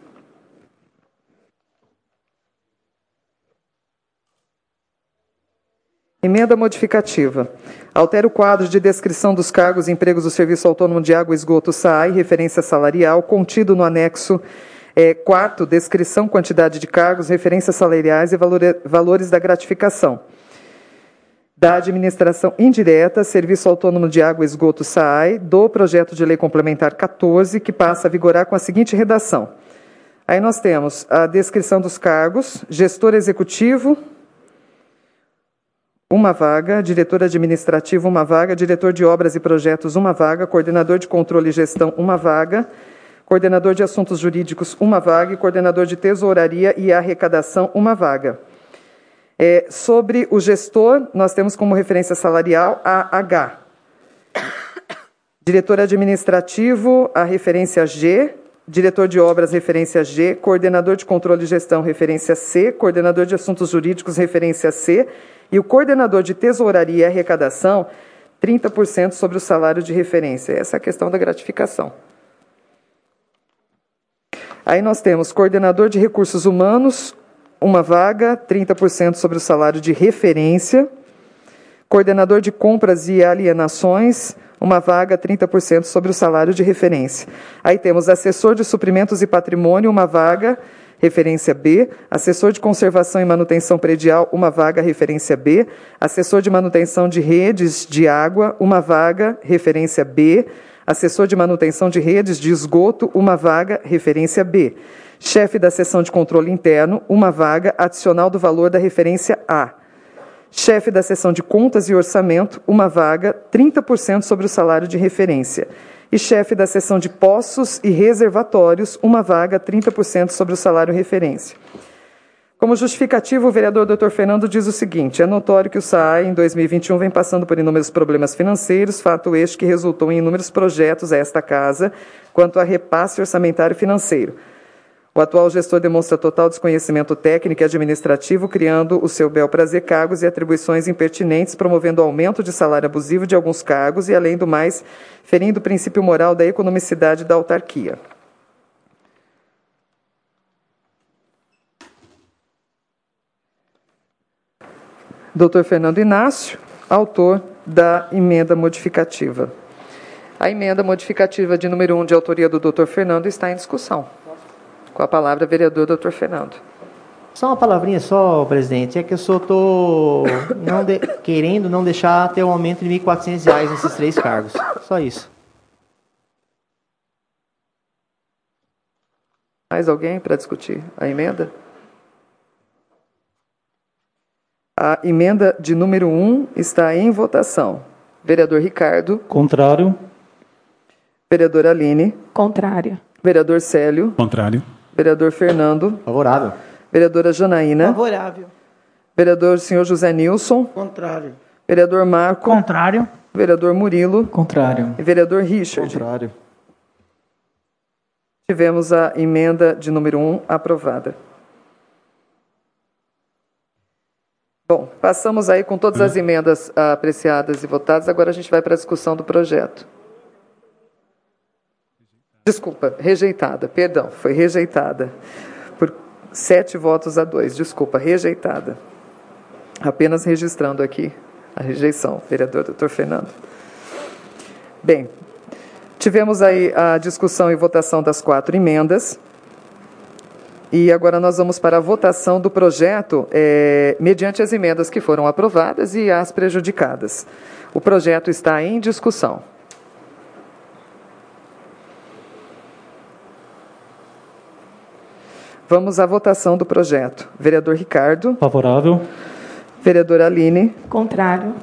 emenda modificativa. Altera o quadro de descrição dos cargos e empregos do Serviço Autônomo de Água e Esgoto S A I, referência salarial, contido no anexo é, quarto, descrição, quantidade de cargos, referências salariais e valore, valores da gratificação. Da administração indireta, Serviço Autônomo de Água e Esgoto S A I, do projeto de lei complementar quatorze, que passa a vigorar com a seguinte redação. Aí nós temos a descrição dos cargos: gestor executivo, uma vaga; diretor administrativo, uma vaga; diretor de obras e projetos, uma vaga; coordenador de controle e gestão, uma vaga; coordenador de assuntos jurídicos, uma vaga; e coordenador de tesouraria e arrecadação, uma vaga. É, sobre o gestor, nós temos como referência salarial a H. Diretor administrativo, a referência G. Diretor de obras, referência G. Coordenador de controle e gestão, referência C. Coordenador de assuntos jurídicos, referência C. E o coordenador de tesouraria e arrecadação, trinta por cento sobre o salário de referência. Essa é a questão da gratificação. Aí nós temos coordenador de recursos humanos, uma vaga, trinta por cento sobre o salário de referência. Coordenador de compras e alienações, uma vaga trinta por cento sobre o salário de referência. Aí temos assessor de suprimentos e patrimônio, uma vaga, referência B, assessor de conservação e manutenção predial, uma vaga, referência B, assessor de manutenção de redes de água, uma vaga, referência B, assessor de manutenção de redes de esgoto, uma vaga, referência B, chefe da seção de controle interno, uma vaga, adicional do valor da referência A, chefe da seção de contas e orçamento, uma vaga, trinta por cento sobre o salário de referência. E chefe da seção de poços e reservatórios, uma vaga, trinta por cento sobre o salário referência. Como justificativo, o vereador doutor Fernando diz o seguinte: é notório que o S A A, em dois mil e vinte e um, vem passando por inúmeros problemas financeiros, fato este que resultou em inúmeros projetos a esta casa quanto a repasse orçamentário financeiro. O atual gestor demonstra total desconhecimento técnico e administrativo, criando o seu bel prazer cargos e atribuições impertinentes, promovendo o aumento de salário abusivo de alguns cargos e, além do mais, ferindo o princípio moral da economicidade da autarquia. doutor Fernando Inácio, autor da emenda modificativa. A emenda modificativa de número um, de autoria do doutor Fernando, está em discussão. Com a palavra, vereador doutor Fernando. Só uma palavrinha só, presidente. É que eu só estou não de... querendo não deixar ter um aumento de mil e quatrocentos reais nesses três cargos. Só isso. Mais alguém para discutir a emenda? A emenda de número um está em votação. Vereador Ricardo. Contrário. Vereadora Aline. Contrário. Vereador Célio. Contrário. Vereador Fernando. Favorável. Vereadora Janaína. Favorável. Vereador senhor José Nilson. Contrário. Vereador Marco. Contrário. Vereador Murilo. Contrário. E vereador Richard. Contrário. Tivemos a emenda de número um aprovada. Bom, passamos aí com todas as emendas apreciadas e votadas. Agora a gente vai para a discussão do projeto. Desculpa, rejeitada, perdão, foi rejeitada. Por sete votos a dois, desculpa, rejeitada. Apenas registrando aqui a rejeição, vereador doutor Fernando. Bem, tivemos aí a discussão e votação das quatro emendas. E agora nós vamos para a votação do projeto é, mediante as emendas que foram aprovadas e as prejudicadas. O projeto está em discussão. Vamos à votação do projeto. Vereador Ricardo. Favorável. Vereadora Aline. Contrário.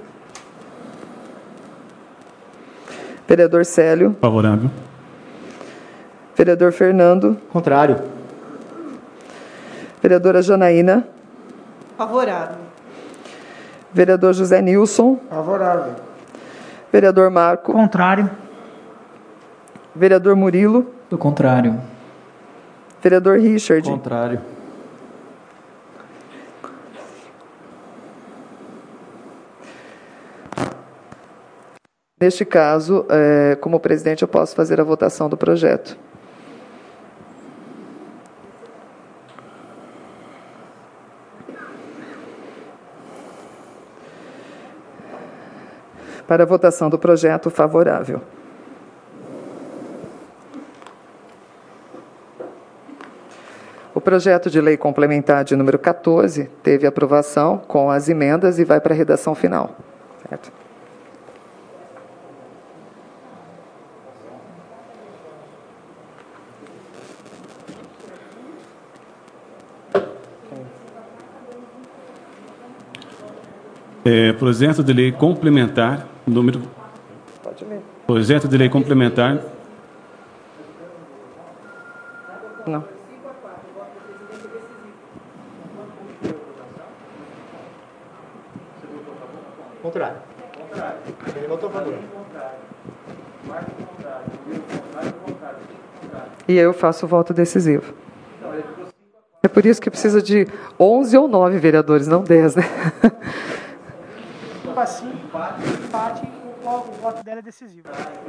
Vereador Célio. Favorável. Vereador Fernando. Contrário. Vereadora Janaína. Favorável. Vereador José Nilson. Favorável. Vereador Marco. Contrário. Vereador Murilo. Do contrário. Vereador Richard. Contrário. Neste caso, é, como presidente, eu posso fazer a votação do projeto. Para a votação do projeto, favorável. O projeto de lei complementar de número quatorze teve aprovação com as emendas e vai para a redação final. Certo? É, projeto de lei complementar número. Pode ler. Projeto de lei complementar. Não. Contrário. Ele votou a favor. E eu faço o voto decisivo. É por isso que precisa de onze ou nove vereadores, não dez, né? Assim, empate, o, o voto dela é decisivo.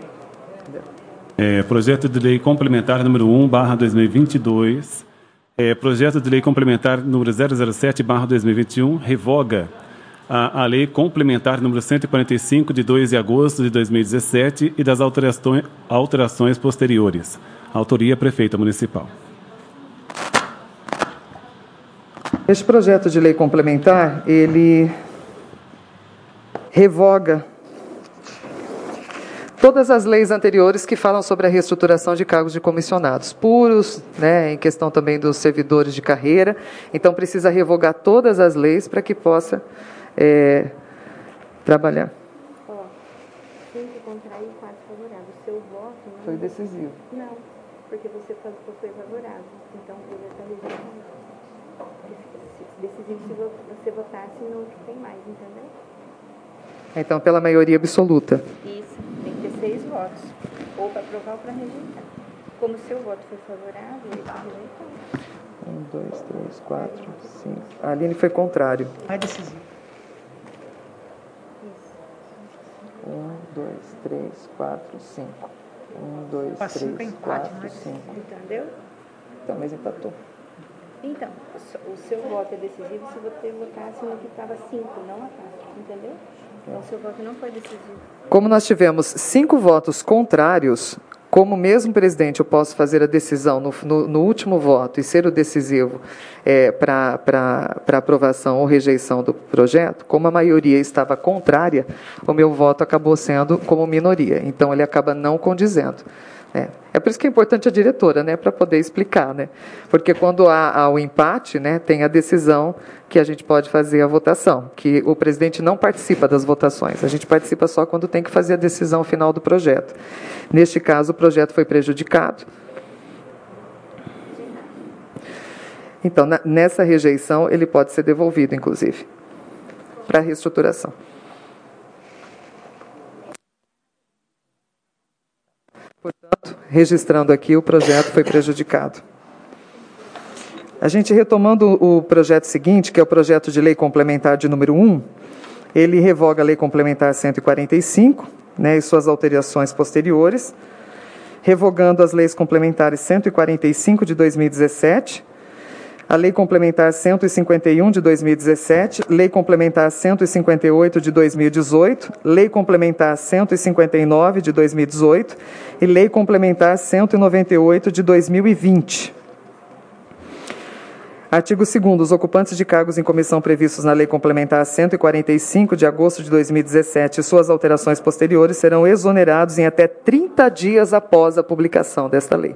É, projeto de lei complementar número um, barra dois mil e vinte e dois. É, projeto de lei complementar número zero zero sete, barra dois mil e vinte e um, revoga a, a Lei Complementar número cento e quarenta e cinco, de dois de agosto de dois mil e dezessete, e das alterações, alterações posteriores. Autoria, Prefeita Municipal. Este projeto de lei complementar, ele revoga todas as leis anteriores que falam sobre a reestruturação de cargos de comissionados puros, né, em questão também dos servidores de carreira. Então, precisa revogar todas as leis para que possa é, trabalhar. Ó, cinco contra e quatro favoráveis. O seu voto não... Foi decisivo. Não, porque você foi favorável. Então, o projeto está rejeitado. Decisivo se você votasse no que tem mais, entendeu? Então, pela maioria absoluta. Isso, tem que ter seis votos. Ou para aprovar ou para rejeitar. Como o seu voto foi favorável, ele está rejeitado. Um, dois, três, quatro, cinco. A Aline foi contrário. É decisivo. Um, dois, três, quatro, cinco. Um, dois, Para cinco é três, empate, quatro, não é? cinco. Entendeu? Então, mas empatou. Então, o seu voto é decisivo se você votasse no que estava cinco, não a quatro, entendeu? Então, o seu voto não foi decisivo. Como nós tivemos cinco votos contrários, como mesmo presidente eu posso fazer a decisão no, no, no último voto e ser o decisivo é, para aprovação ou rejeição do projeto, como a maioria estava contrária, o meu voto acabou sendo como minoria. Então, ele acaba não condizendo. É, é por isso que é importante a diretora, né, para poder explicar, né, porque quando há, há o empate, né, tem a decisão que a gente pode fazer a votação, que o presidente não participa das votações, a gente participa só quando tem que fazer a decisão final do projeto. Neste caso, o projeto foi prejudicado. Então, na, nessa rejeição, ele pode ser devolvido, inclusive, para reestruturação. Portanto, registrando aqui, o projeto foi prejudicado. A gente retomando o projeto seguinte, que é o projeto de lei complementar de número um, ele revoga a lei complementar cento e quarenta e cinco, né, e suas alterações posteriores, revogando as leis complementares cento e quarenta e cinco de dois mil e dezessete, a Lei Complementar cento e cinquenta e um de dois mil e dezessete, Lei Complementar cento e cinquenta e oito de dois mil e dezoito, Lei Complementar cento e cinquenta e nove de dois mil e dezoito e Lei Complementar cento e noventa e oito de dois mil e vinte. Artigo segundo. Os ocupantes de cargos em comissão previstos na Lei Complementar cento e quarenta e cinco de agosto de dois mil e dezessete e suas alterações posteriores serão exonerados em até trinta dias após a publicação desta lei.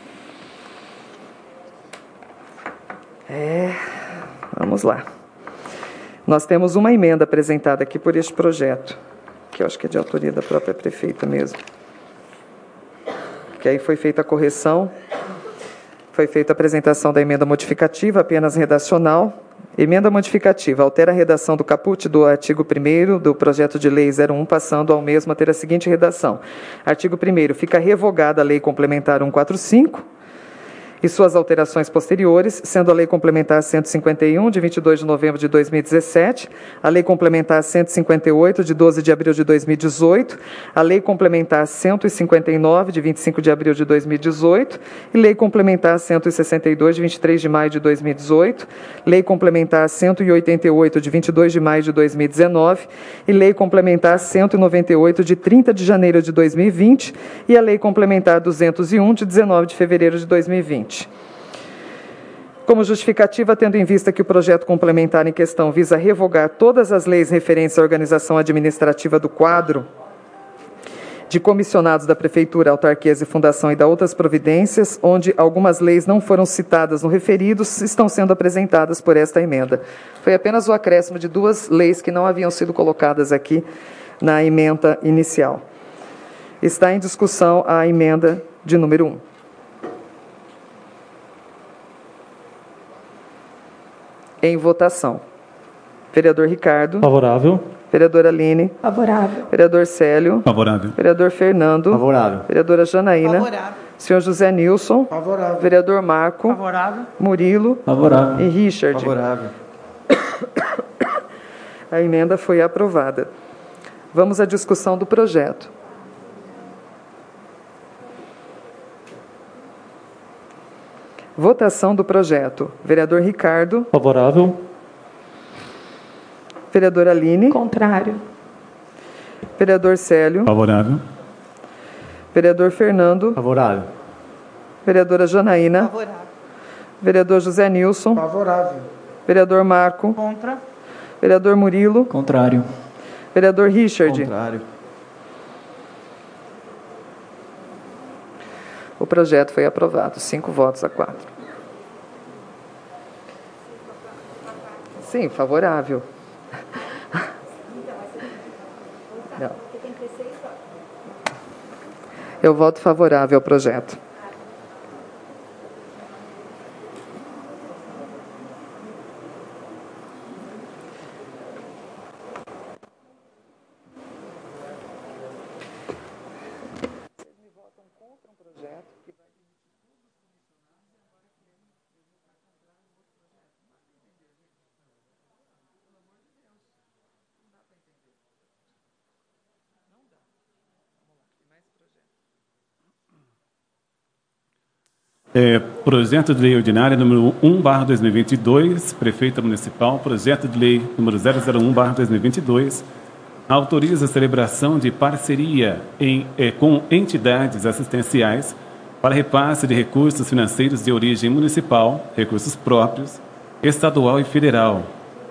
É, vamos lá. Nós temos uma emenda apresentada aqui por este projeto, que eu acho que é de autoria da própria prefeita mesmo. Que aí foi feita a correção, foi feita a apresentação da emenda modificativa, apenas redacional. Emenda modificativa, altera a redação do caput do artigo primeiro do projeto de lei zero um, passando ao mesmo a ter a seguinte redação. Artigo primeiro, fica revogada a Lei Complementar cento e quarenta e cinco, e suas alterações posteriores, sendo a Lei Complementar cento e cinquenta e um, de vinte e dois de novembro de dois mil e dezessete, a Lei Complementar cento e cinquenta e oito, de doze de abril de dois mil e dezoito, a Lei Complementar cento e cinquenta e nove, de vinte e cinco de abril de dois mil e dezoito, e Lei Complementar cento e sessenta e dois, de vinte e três de maio de dois mil e dezoito, Lei Complementar cento e oitenta e oito, de vinte e dois de maio de dois mil e dezenove, e Lei Complementar cento e noventa e oito, de trinta de janeiro de dois mil e vinte, e a Lei Complementar duzentos e um, de dezenove de fevereiro de dois mil e vinte. Como justificativa, tendo em vista que o projeto complementar em questão visa revogar todas as leis referentes à organização administrativa do quadro de comissionados da Prefeitura, autarquias e fundação e da outras providências, onde algumas leis não foram citadas no referido, estão sendo apresentadas por esta emenda. Foi apenas o acréscimo de duas leis que não haviam sido colocadas aqui na emenda inicial. Está em discussão a emenda de número um. Em votação. Vereador Ricardo. Favorável. Vereadora Aline. Favorável. Vereador Célio. Favorável. Vereador Fernando. Favorável. Vereadora Janaína. Favorável. Senhor José Nilson. Favorável. Vereador Marco. Favorável. Murilo. Favorável. E Richard. Favorável. A emenda foi aprovada. Vamos à discussão do projeto. Votação do projeto. Vereador Ricardo. Favorável. Vereadora Aline. Contrário. Vereador Célio. Favorável. Vereador Fernando. Favorável. Vereadora Janaína. Favorável. Vereador José Nilson. Favorável. Vereador Marco. Contra. Vereador Murilo. Contrário. Vereador Richard. Contrário. O projeto foi aprovado. Cinco votos a quatro. Sim, favorável. Não. Eu voto favorável ao projeto. É, projeto de lei ordinária número um barra dois mil e vinte e dois, Prefeita Municipal, projeto de lei número zero zero um barra dois mil e vinte e dois, autoriza a celebração de parceria em, é, com entidades assistenciais para repasse de recursos financeiros de origem municipal, recursos próprios, estadual e federal.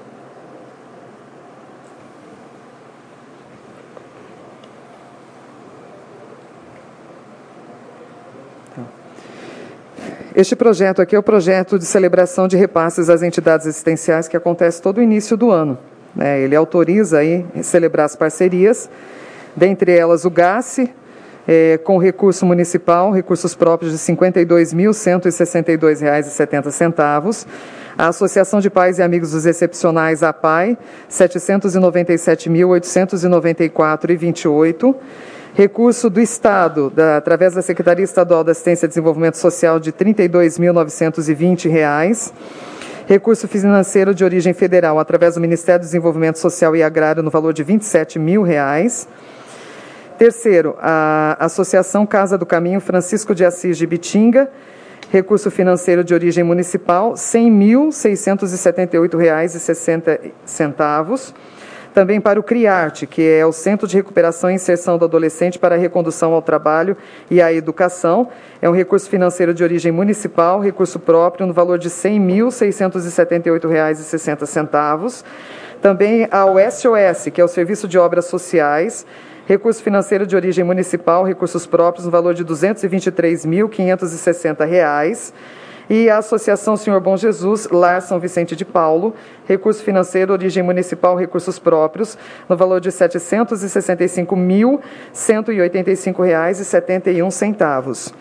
Este projeto aqui é o projeto de celebração de repasses às entidades assistenciais que acontece todo o início do ano. Né? Ele autoriza aí celebrar as parcerias, dentre elas o GASE, é, com recurso municipal, recursos próprios de cinquenta e dois mil cento e sessenta e dois reais e setenta centavos, a Associação de Pais e Amigos dos Excepcionais, A P A I, setecentos e noventa e sete mil oitocentos e noventa e quatro reais e vinte e oito centavos, recurso do Estado, da, através da Secretaria Estadual da Assistência e Desenvolvimento Social, de trinta e dois mil novecentos e vinte reais. Recurso financeiro de origem federal, através do Ministério do Desenvolvimento Social e Agrário, no valor de vinte e sete mil reais. Terceiro, a Associação Casa do Caminho Francisco de Assis de Bitinga, recurso financeiro de origem municipal, cem mil seiscentos e setenta e oito reais e sessenta centavos. Também para o CRIARTE, que é o Centro de Recuperação e Inserção do Adolescente para a Recondução ao Trabalho e à Educação. É um recurso financeiro de origem municipal, recurso próprio, no valor de cem mil seiscentos e setenta e oito reais e sessenta centavos. Também ao S O S, que é o Serviço de Obras Sociais, recurso financeiro de origem municipal, recursos próprios, no valor de duzentos e vinte e três mil quinhentos e sessenta reais. E a Associação Senhor Bom Jesus, Lar São Vicente de Paulo, recurso financeiro, origem municipal, recursos próprios, no valor de setecentos e sessenta e cinco mil cento e oitenta e cinco reais e setenta e um centavos.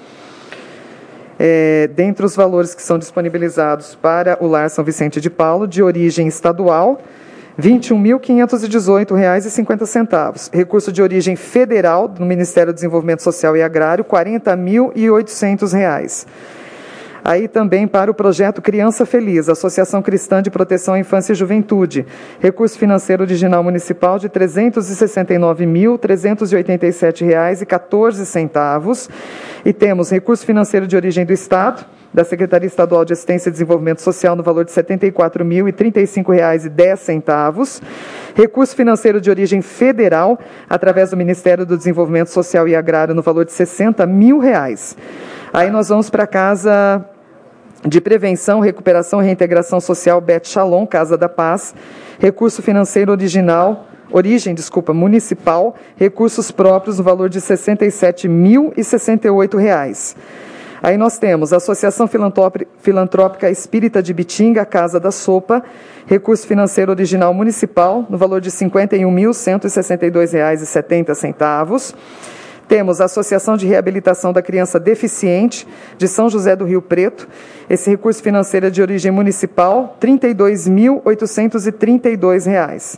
É, dentre os valores que são disponibilizados para o Lar São Vicente de Paulo, de origem estadual, vinte e um mil quinhentos e dezoito reais e cinquenta centavos. Recurso de origem federal, do Ministério do Desenvolvimento Social e Agrário, quarenta mil e oitocentos reais. Aí também para o projeto Criança Feliz, Associação Cristã de Proteção à Infância e Juventude, recurso financeiro original municipal de trezentos e sessenta e nove mil trezentos e oitenta e sete reais e quatorze centavos. E temos recurso financeiro de origem do Estado, da Secretaria Estadual de Assistência e Desenvolvimento Social, no valor de setenta e quatro mil e trinta e cinco reais e dez centavos. Recurso financeiro de origem federal, através do Ministério do Desenvolvimento Social e Agrário, no valor de sessenta mil reais. Aí nós vamos para a Casa de Prevenção, Recuperação e Reintegração Social Beth Shalom, Casa da Paz, recurso financeiro original, origem, desculpa, municipal, recursos próprios no valor de sessenta e sete mil e sessenta e oito reais. Aí nós temos a Associação Filantrópica Espírita de Bitinga, Casa da Sopa, recurso financeiro original municipal no valor de cinquenta e um mil cento e sessenta e dois reais e setenta centavos. Temos a Associação de Reabilitação da Criança Deficiente de São José do Rio Preto. Esse recurso financeiro é de origem municipal, trinta e dois mil oitocentos e trinta e dois reais.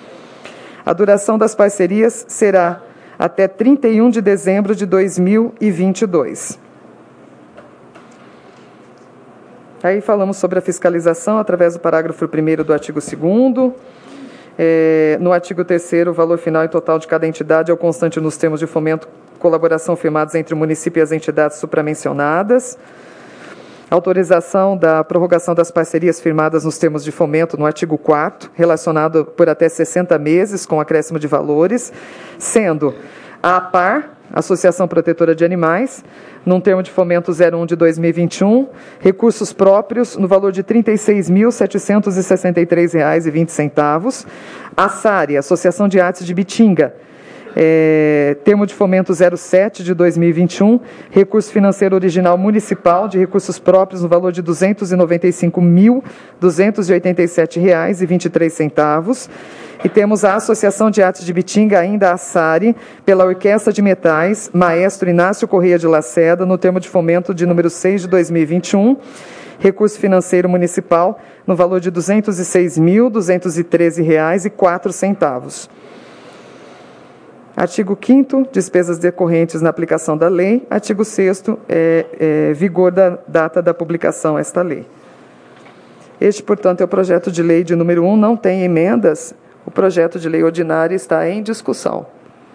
A duração das parcerias será até trinta e um de dezembro de dois mil e vinte e dois. Aí falamos sobre a fiscalização através do parágrafo primeiro do artigo segundo. É, no artigo terceiro, o valor final e total de cada entidade é o constante nos termos de fomento colaboração firmados entre o município e as entidades supramencionadas. Autorização da prorrogação das parcerias firmadas nos termos de fomento no artigo quarto, relacionado por até sessenta meses com acréscimo de valores, sendo a APAR, Associação Protetora de Animais, num termo de fomento zero um de dois mil e vinte e um, recursos próprios no valor de trinta e seis mil setecentos e sessenta e três reais e vinte centavos. A SARI, Associação de Artes de Bitinga, é, termo de fomento zero sete de dois mil e vinte e um, recurso financeiro original municipal de recursos próprios no valor de duzentos e noventa e cinco mil duzentos e oitenta e sete reais e vinte e três centavos. E temos a Associação de Artes de Bitinga, ainda a SARI, pela Orquestra de Metais, Maestro Inácio Correia de Lacerda, no termo de fomento de número seis de dois mil e vinte e um, recurso financeiro municipal no valor de duzentos e seis mil duzentos e treze reais e quatro centavos. Artigo quinto, despesas decorrentes na aplicação da lei. Artigo sexto, é, é, vigor da data da publicação esta lei. Este, portanto, é o projeto de lei de número um, não tem emendas. O projeto de lei ordinária está em discussão.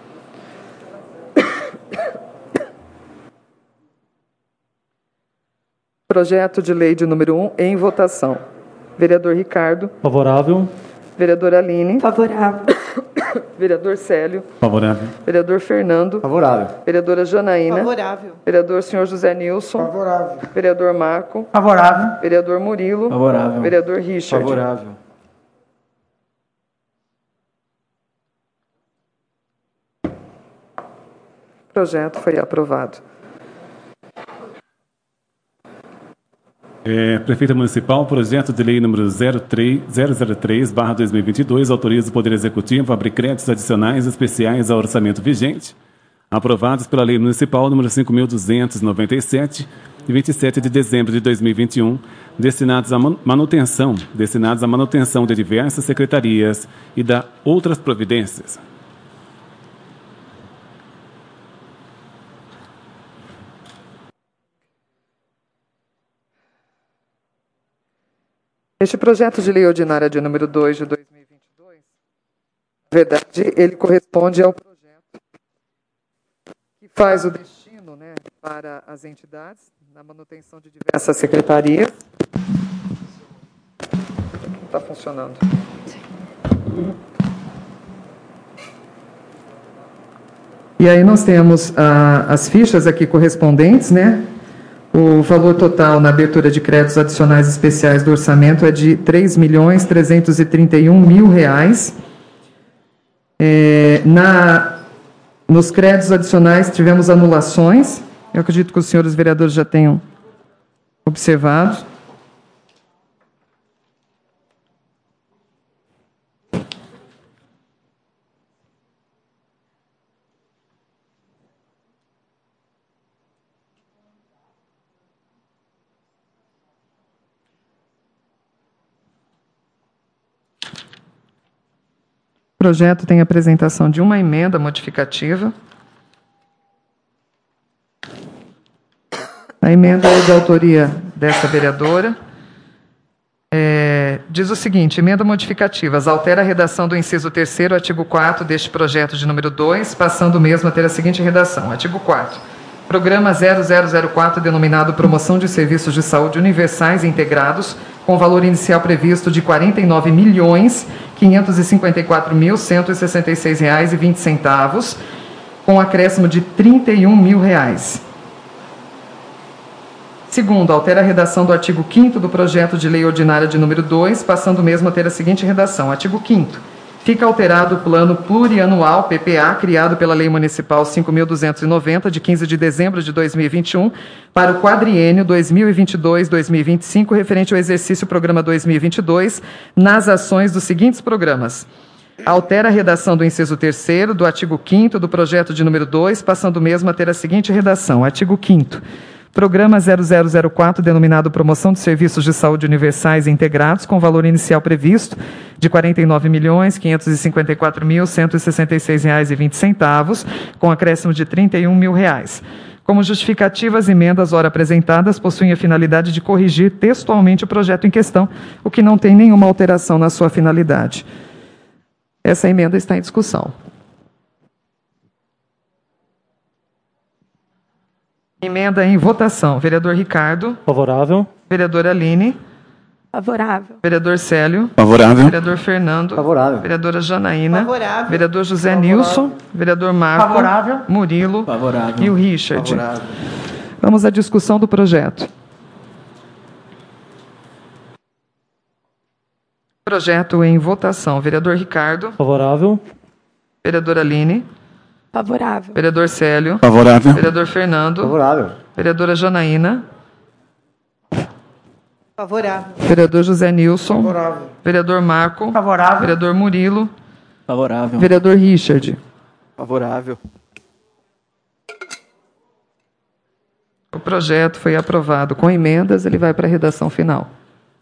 Projeto de lei de número um em votação. Vereador Ricardo. Favorável. Vereadora Aline. Favorável. Vereador Célio. Favorável. Vereador Fernando. Favorável. Vereadora Janaína. Favorável. Vereador senhor José Nilson. Favorável. Vereador Marco. Favorável. Vereador Murilo. Favorável. Vereador Richard. Favorável. O projeto foi aprovado. É, Prefeita Municipal, projeto de lei número zero zero três barra dois mil e vinte e dois, autoriza o Poder Executivo a abrir créditos adicionais especiais ao orçamento vigente, aprovados pela Lei Municipal número cinco mil duzentos e noventa e sete, de vinte e sete de dezembro de dois mil e vinte e um, destinados à manutenção, destinados à manutenção de diversas secretarias e da outras providências. Este projeto de lei ordinária de número dois de dois mil e vinte e dois, na verdade, ele corresponde ao projeto que faz o destino, né, para as entidades, na manutenção de diversas secretarias. Não está funcionando. E aí nós temos ah, as fichas aqui correspondentes, né? O valor total na abertura de créditos adicionais especiais do orçamento é de três milhões trezentos e trinta e um mil reais. É, na, nos créditos adicionais tivemos anulações. Eu acredito que os senhores vereadores já tenham observado. O projeto tem a apresentação de uma emenda modificativa. A emenda é de autoria desta vereadora. É, diz o seguinte: emenda modificativas. Altera a redação do inciso terceiro, artigo quarto deste projeto de número dois, passando o mesmo a ter a seguinte redação. Artigo quarto. Programa zero zero zero quatro, denominado Promoção de Serviços de Saúde Universais e Integrados, com valor inicial previsto de quarenta e nove milhões quinhentos e cinquenta e quatro mil cento e sessenta e seis reais e vinte centavos, com acréscimo de trinta e um mil reais. Segundo, altera a redação do artigo quinto do projeto de lei ordinária de número dois, passando mesmo a ter a seguinte redação. Artigo quinto. Fica alterado o plano plurianual, P P A, criado pela Lei Municipal cinco mil duzentos e noventa, de quinze de dezembro de dois mil e vinte e um, para o quadriênio dois mil e vinte e dois a dois mil e vinte e cinco, referente ao exercício Programa dois mil e vinte e dois, nas ações dos seguintes programas. Altera a redação do inciso terceiro do artigo quinto do projeto de número dois, passando mesmo a ter a seguinte redação. Artigo quinto. Programa zero zero zero quatro, denominado Promoção de Serviços de Saúde Universais e Integrados, com valor inicial previsto de quarenta e nove milhões quinhentos e cinquenta e quatro mil cento e sessenta e seis reais e vinte centavos, com acréscimo de trinta e um mil reais. Como justificativa, as emendas ora apresentadas possuem a finalidade de corrigir textualmente o projeto em questão, o que não tem nenhuma alteração na sua finalidade. Essa emenda está em discussão. Emenda em votação. Vereador Ricardo. Favorável. Vereadora Aline. Favorável. Vereador Célio. Favorável. Vereador Fernando. Favorável. Vereadora Janaína. Favorável. Vereador José Nilson. Vereador Marco. Favorável. Murilo. Favorável. E o Richard. Favorável. Vamos à discussão do projeto. Projeto em votação. Vereador Ricardo. Favorável. Vereadora Aline. Favorável. Vereador Célio. Favorável. Vereador Fernando. Favorável. Vereadora Janaína. Favorável. Vereador José Nilson. Favorável. Vereador Marco. Favorável. Vereador Murilo. Favorável. Vereador Richard. Favorável. O projeto foi aprovado com emendas, ele vai para a redação final.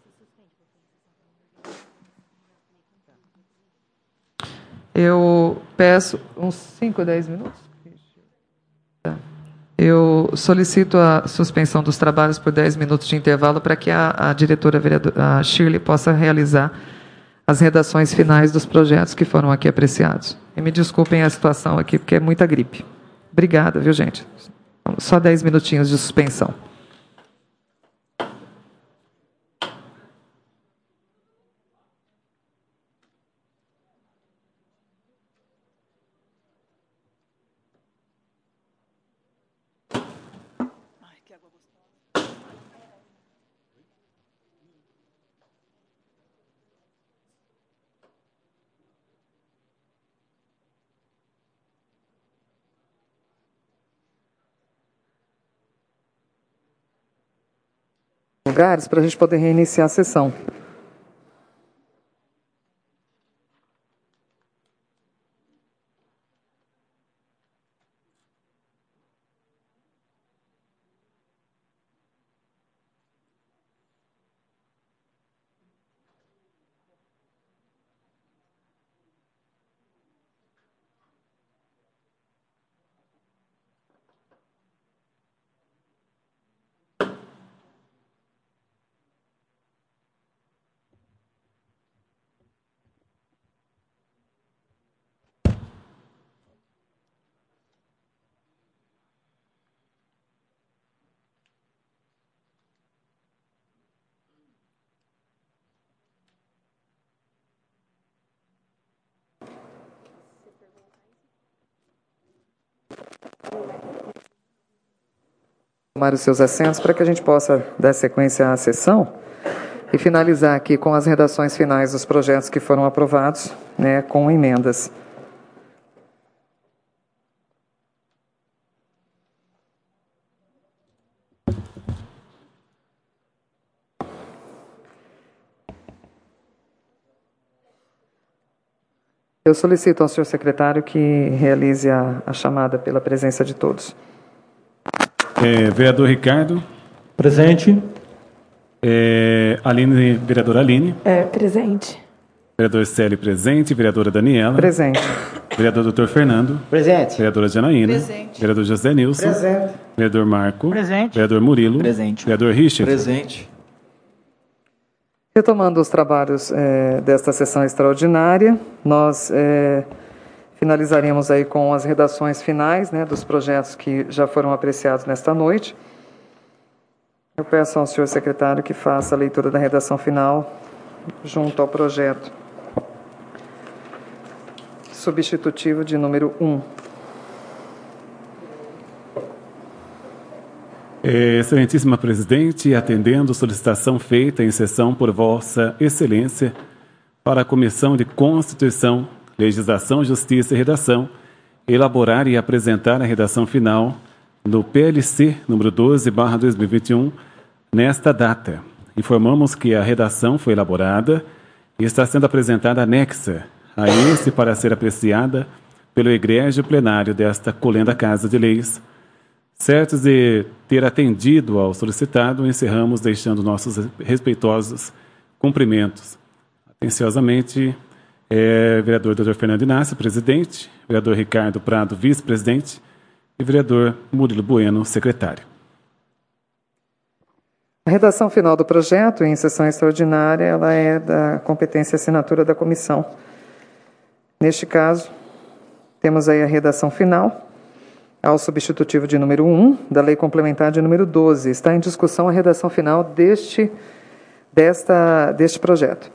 Eu peço uns cinco, dez minutos. Tá. Eu solicito a suspensão dos trabalhos por dez minutos de intervalo para que a, a diretora vereadora, a Shirley possa realizar as redações finais dos projetos que foram aqui apreciados. E me desculpem a situação aqui, porque é muita gripe. Obrigada, viu, gente? Só dez minutinhos de suspensão. Lugares para a gente poder reiniciar a sessão. Tomar os seus assentos para que a gente possa dar sequência à sessão e finalizar aqui com as redações finais dos projetos que foram aprovados, né, com emendas. Eu solicito ao senhor secretário que realize a, a chamada pela presença de todos. É, vereador Ricardo. Presente. É, Aline, vereadora Aline. É, presente. Vereador Célio, presente. Vereadora Daniela. Presente. Vereador doutor Fernando. Presente. Vereadora Janaína. Presente. Vereador José Nilson. Presente. Vereador Marco. Presente. Vereador Murilo. Presente. Vereador Richard. Presente. Retomando os trabalhos é, desta sessão extraordinária, nós é, finalizaremos aí com as redações finais, né, dos projetos que já foram apreciados nesta noite. Eu peço ao senhor secretário que faça a leitura da redação final junto ao projeto substitutivo de número um. Excelentíssima Presidente, atendendo solicitação feita em sessão por Vossa Excelência para a Comissão de Constituição, Legislação, Justiça e Redação, elaborar e apresentar a redação final do P L C número doze barra dois mil e vinte e um nesta data. Informamos que a redação foi elaborada e está sendo apresentada anexa a esse para ser apreciada pelo egrégio plenário desta colenda Casa de Leis. Certos de ter atendido ao solicitado, encerramos deixando nossos respeitosos cumprimentos. Atenciosamente, é, vereador doutor Fernando Inácio, presidente, vereador Ricardo Prado, vice-presidente, e vereador Murilo Bueno, secretário. A redação final do projeto, em sessão extraordinária, ela é da competência e assinatura da comissão. Neste caso, temos aí a redação final, ao substitutivo de número um da Lei Complementar de número doze. Está em discussão a redação final deste, desta, deste projeto.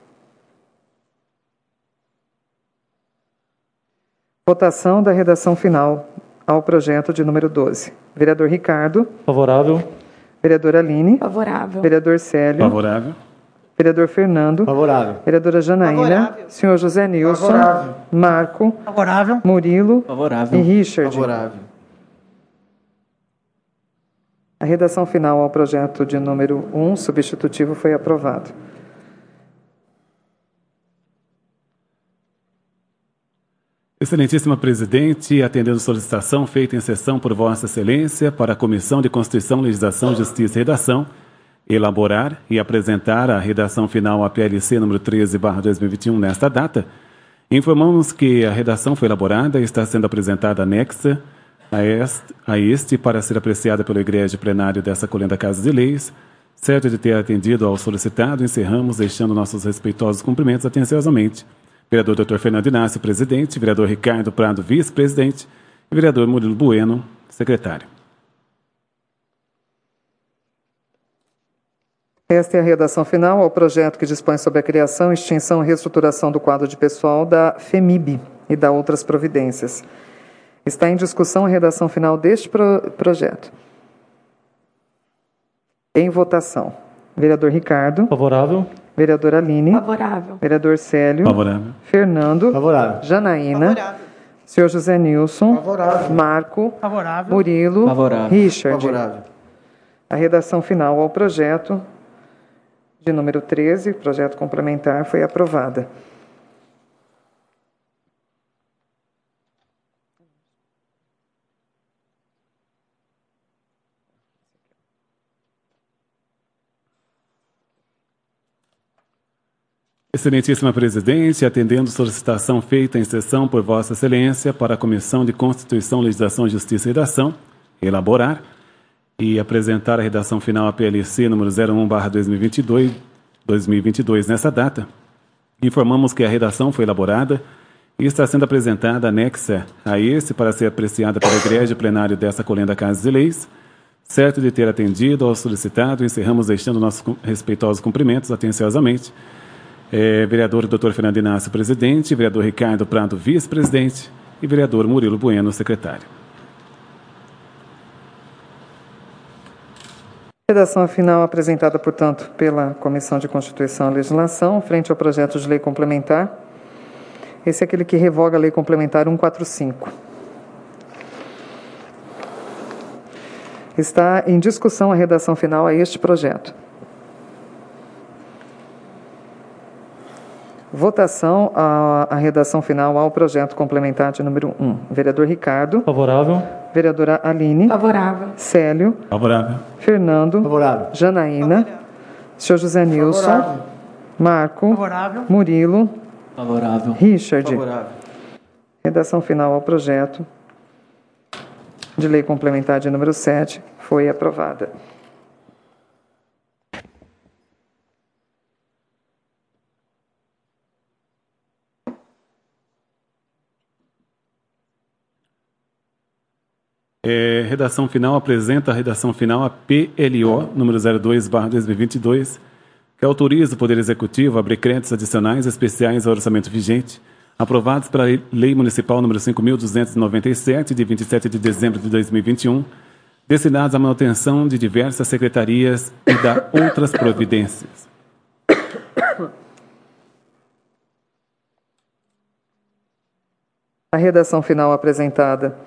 Votação da redação final ao projeto de número doze. Vereador Ricardo. Favorável. Vereadora Aline. Favorável. Vereador Célio. Favorável. Vereador Fernando. Favorável. Vereadora Janaína. Favorável. Senhor José Nilson. Favorável. Marco. Favorável. Murilo. Favorável. E Richard. Favorável. A redação final ao projeto de número um, substitutivo, foi aprovado. Excelentíssima Presidente, atendendo solicitação feita em sessão por Vossa Excelência para a Comissão de Constituição, Legislação, Justiça e Redação, elaborar e apresentar a redação final à P L C número treze barra dois mil e vinte e um nesta data, informamos que a redação foi elaborada e está sendo apresentada anexa a este, a este para ser apreciada pelo Egrégio Plenário dessa Colenda Casa de Leis. Certo de ter atendido ao solicitado, encerramos deixando nossos respeitosos cumprimentos atenciosamente. Vereador doutor Fernando Inácio, presidente, vereador Ricardo Prado, vice-presidente, e vereador Murilo Bueno, secretário. Esta é a redação final ao projeto que dispõe sobre a criação, extinção e reestruturação do quadro de pessoal da FEMIB e da outras providências. Está em discussão a redação final deste pro projeto. Em votação. Vereador Ricardo. Favorável. Vereadora Aline. Favorável. Vereador Célio. Favorável. Fernando. Favorável. Janaína. Favorável. Senhor José Nilson. Favorável. Marco. Favorável. Murilo. Favorável. Richard. Favorável. A redação final ao projeto de número treze, projeto complementar, foi aprovada. Excelentíssima Presidente, atendendo solicitação feita em sessão por Vossa Excelência para a Comissão de Constituição, Legislação, Justiça e Redação, elaborar e apresentar a redação final à P L C número zero um barra dois mil e vinte e dois nessa data, informamos que a redação foi elaborada e está sendo apresentada anexa a este para ser apreciada pelo Egrégio Plenário dessa Colenda Casa de Leis. Certo de ter atendido ao solicitado, encerramos deixando nossos respeitosos cumprimentos atenciosamente. É, vereador doutor Fernando Inácio, presidente, vereador Ricardo Prado, vice-presidente, e vereador Murilo Bueno, secretário. Redação final apresentada, portanto, pela Comissão de Constituição e Legislação, frente ao projeto de lei complementar. Esse é aquele que revoga a Lei Complementar cento e quarenta e cinco. Está em discussão a redação final a este projeto. Votação a, a redação final ao projeto complementar de número um. Vereador Ricardo. Favorável. Vereadora Aline. Favorável. Célio. Favorável. Fernando. Favorável. Janaína. Favorável. Senhor José Nilson. Favorável. Marco. Favorável. Murilo. Favorável. Richard. Favorável. Redação final ao projeto de lei complementar de número sete foi aprovada. É, redação final apresenta a redação final a P L O número zero dois barra dois mil e vinte e dois, que autoriza o Poder Executivo a abrir créditos adicionais especiais ao orçamento vigente, aprovados pela Lei Municipal número cinco mil duzentos e noventa e sete, de vinte e sete de dezembro de dois mil e vinte e um, destinados à manutenção de diversas secretarias e da outras providências. A redação final apresentada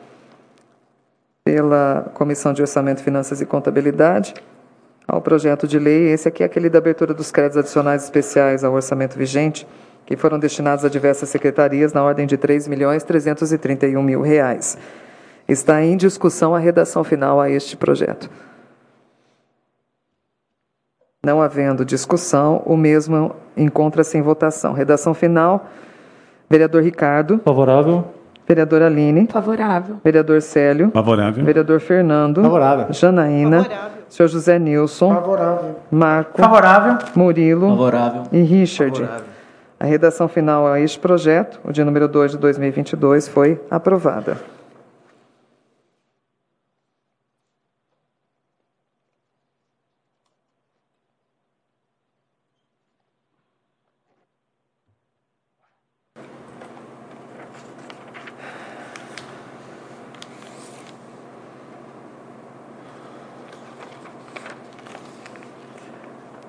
pela Comissão de Orçamento, Finanças e Contabilidade ao projeto de lei, esse aqui é aquele da abertura dos créditos adicionais especiais ao orçamento vigente, que foram destinados a diversas secretarias na ordem de três milhões trezentos e trinta e um mil reais. Está em discussão a redação final a este projeto. Não havendo discussão, o mesmo encontra-se em votação. Redação final, vereador Ricardo. Favorável. Vereadora Aline. Favorável. Vereador Célio. Favorável. Vereador Fernando. Favorável. Janaína. Favorável. Senhor José Nilson. Favorável. Marco. Favorável. Murilo. Favorável. E Richard. Favorável. A redação final a este projeto, o de número dois de dois mil e vinte e dois, foi aprovada.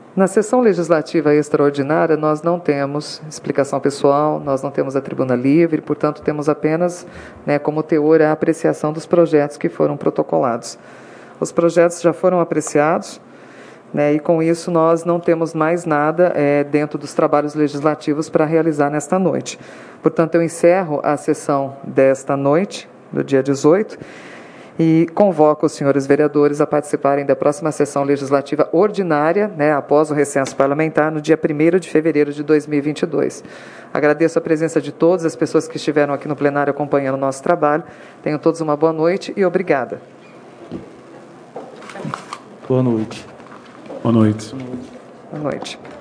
Na sessão legislativa extraordinária, nós não temos explicação pessoal, nós não temos a tribuna livre, portanto, temos apenas, né, como teor a apreciação dos projetos que foram protocolados. Os projetos já foram apreciados, né, e com isso nós não temos mais nada é, dentro dos trabalhos legislativos para realizar nesta noite. Portanto, eu encerro a sessão desta noite, do dia dezoito, e convoco os senhores vereadores a participarem da próxima sessão legislativa ordinária, né, após o recesso parlamentar, no dia primeiro de fevereiro de dois mil e vinte e dois. Agradeço a presença de todas as pessoas que estiveram aqui no plenário acompanhando o nosso trabalho. Tenham todos uma boa noite e obrigada. Boa noite. Boa noite. Boa noite.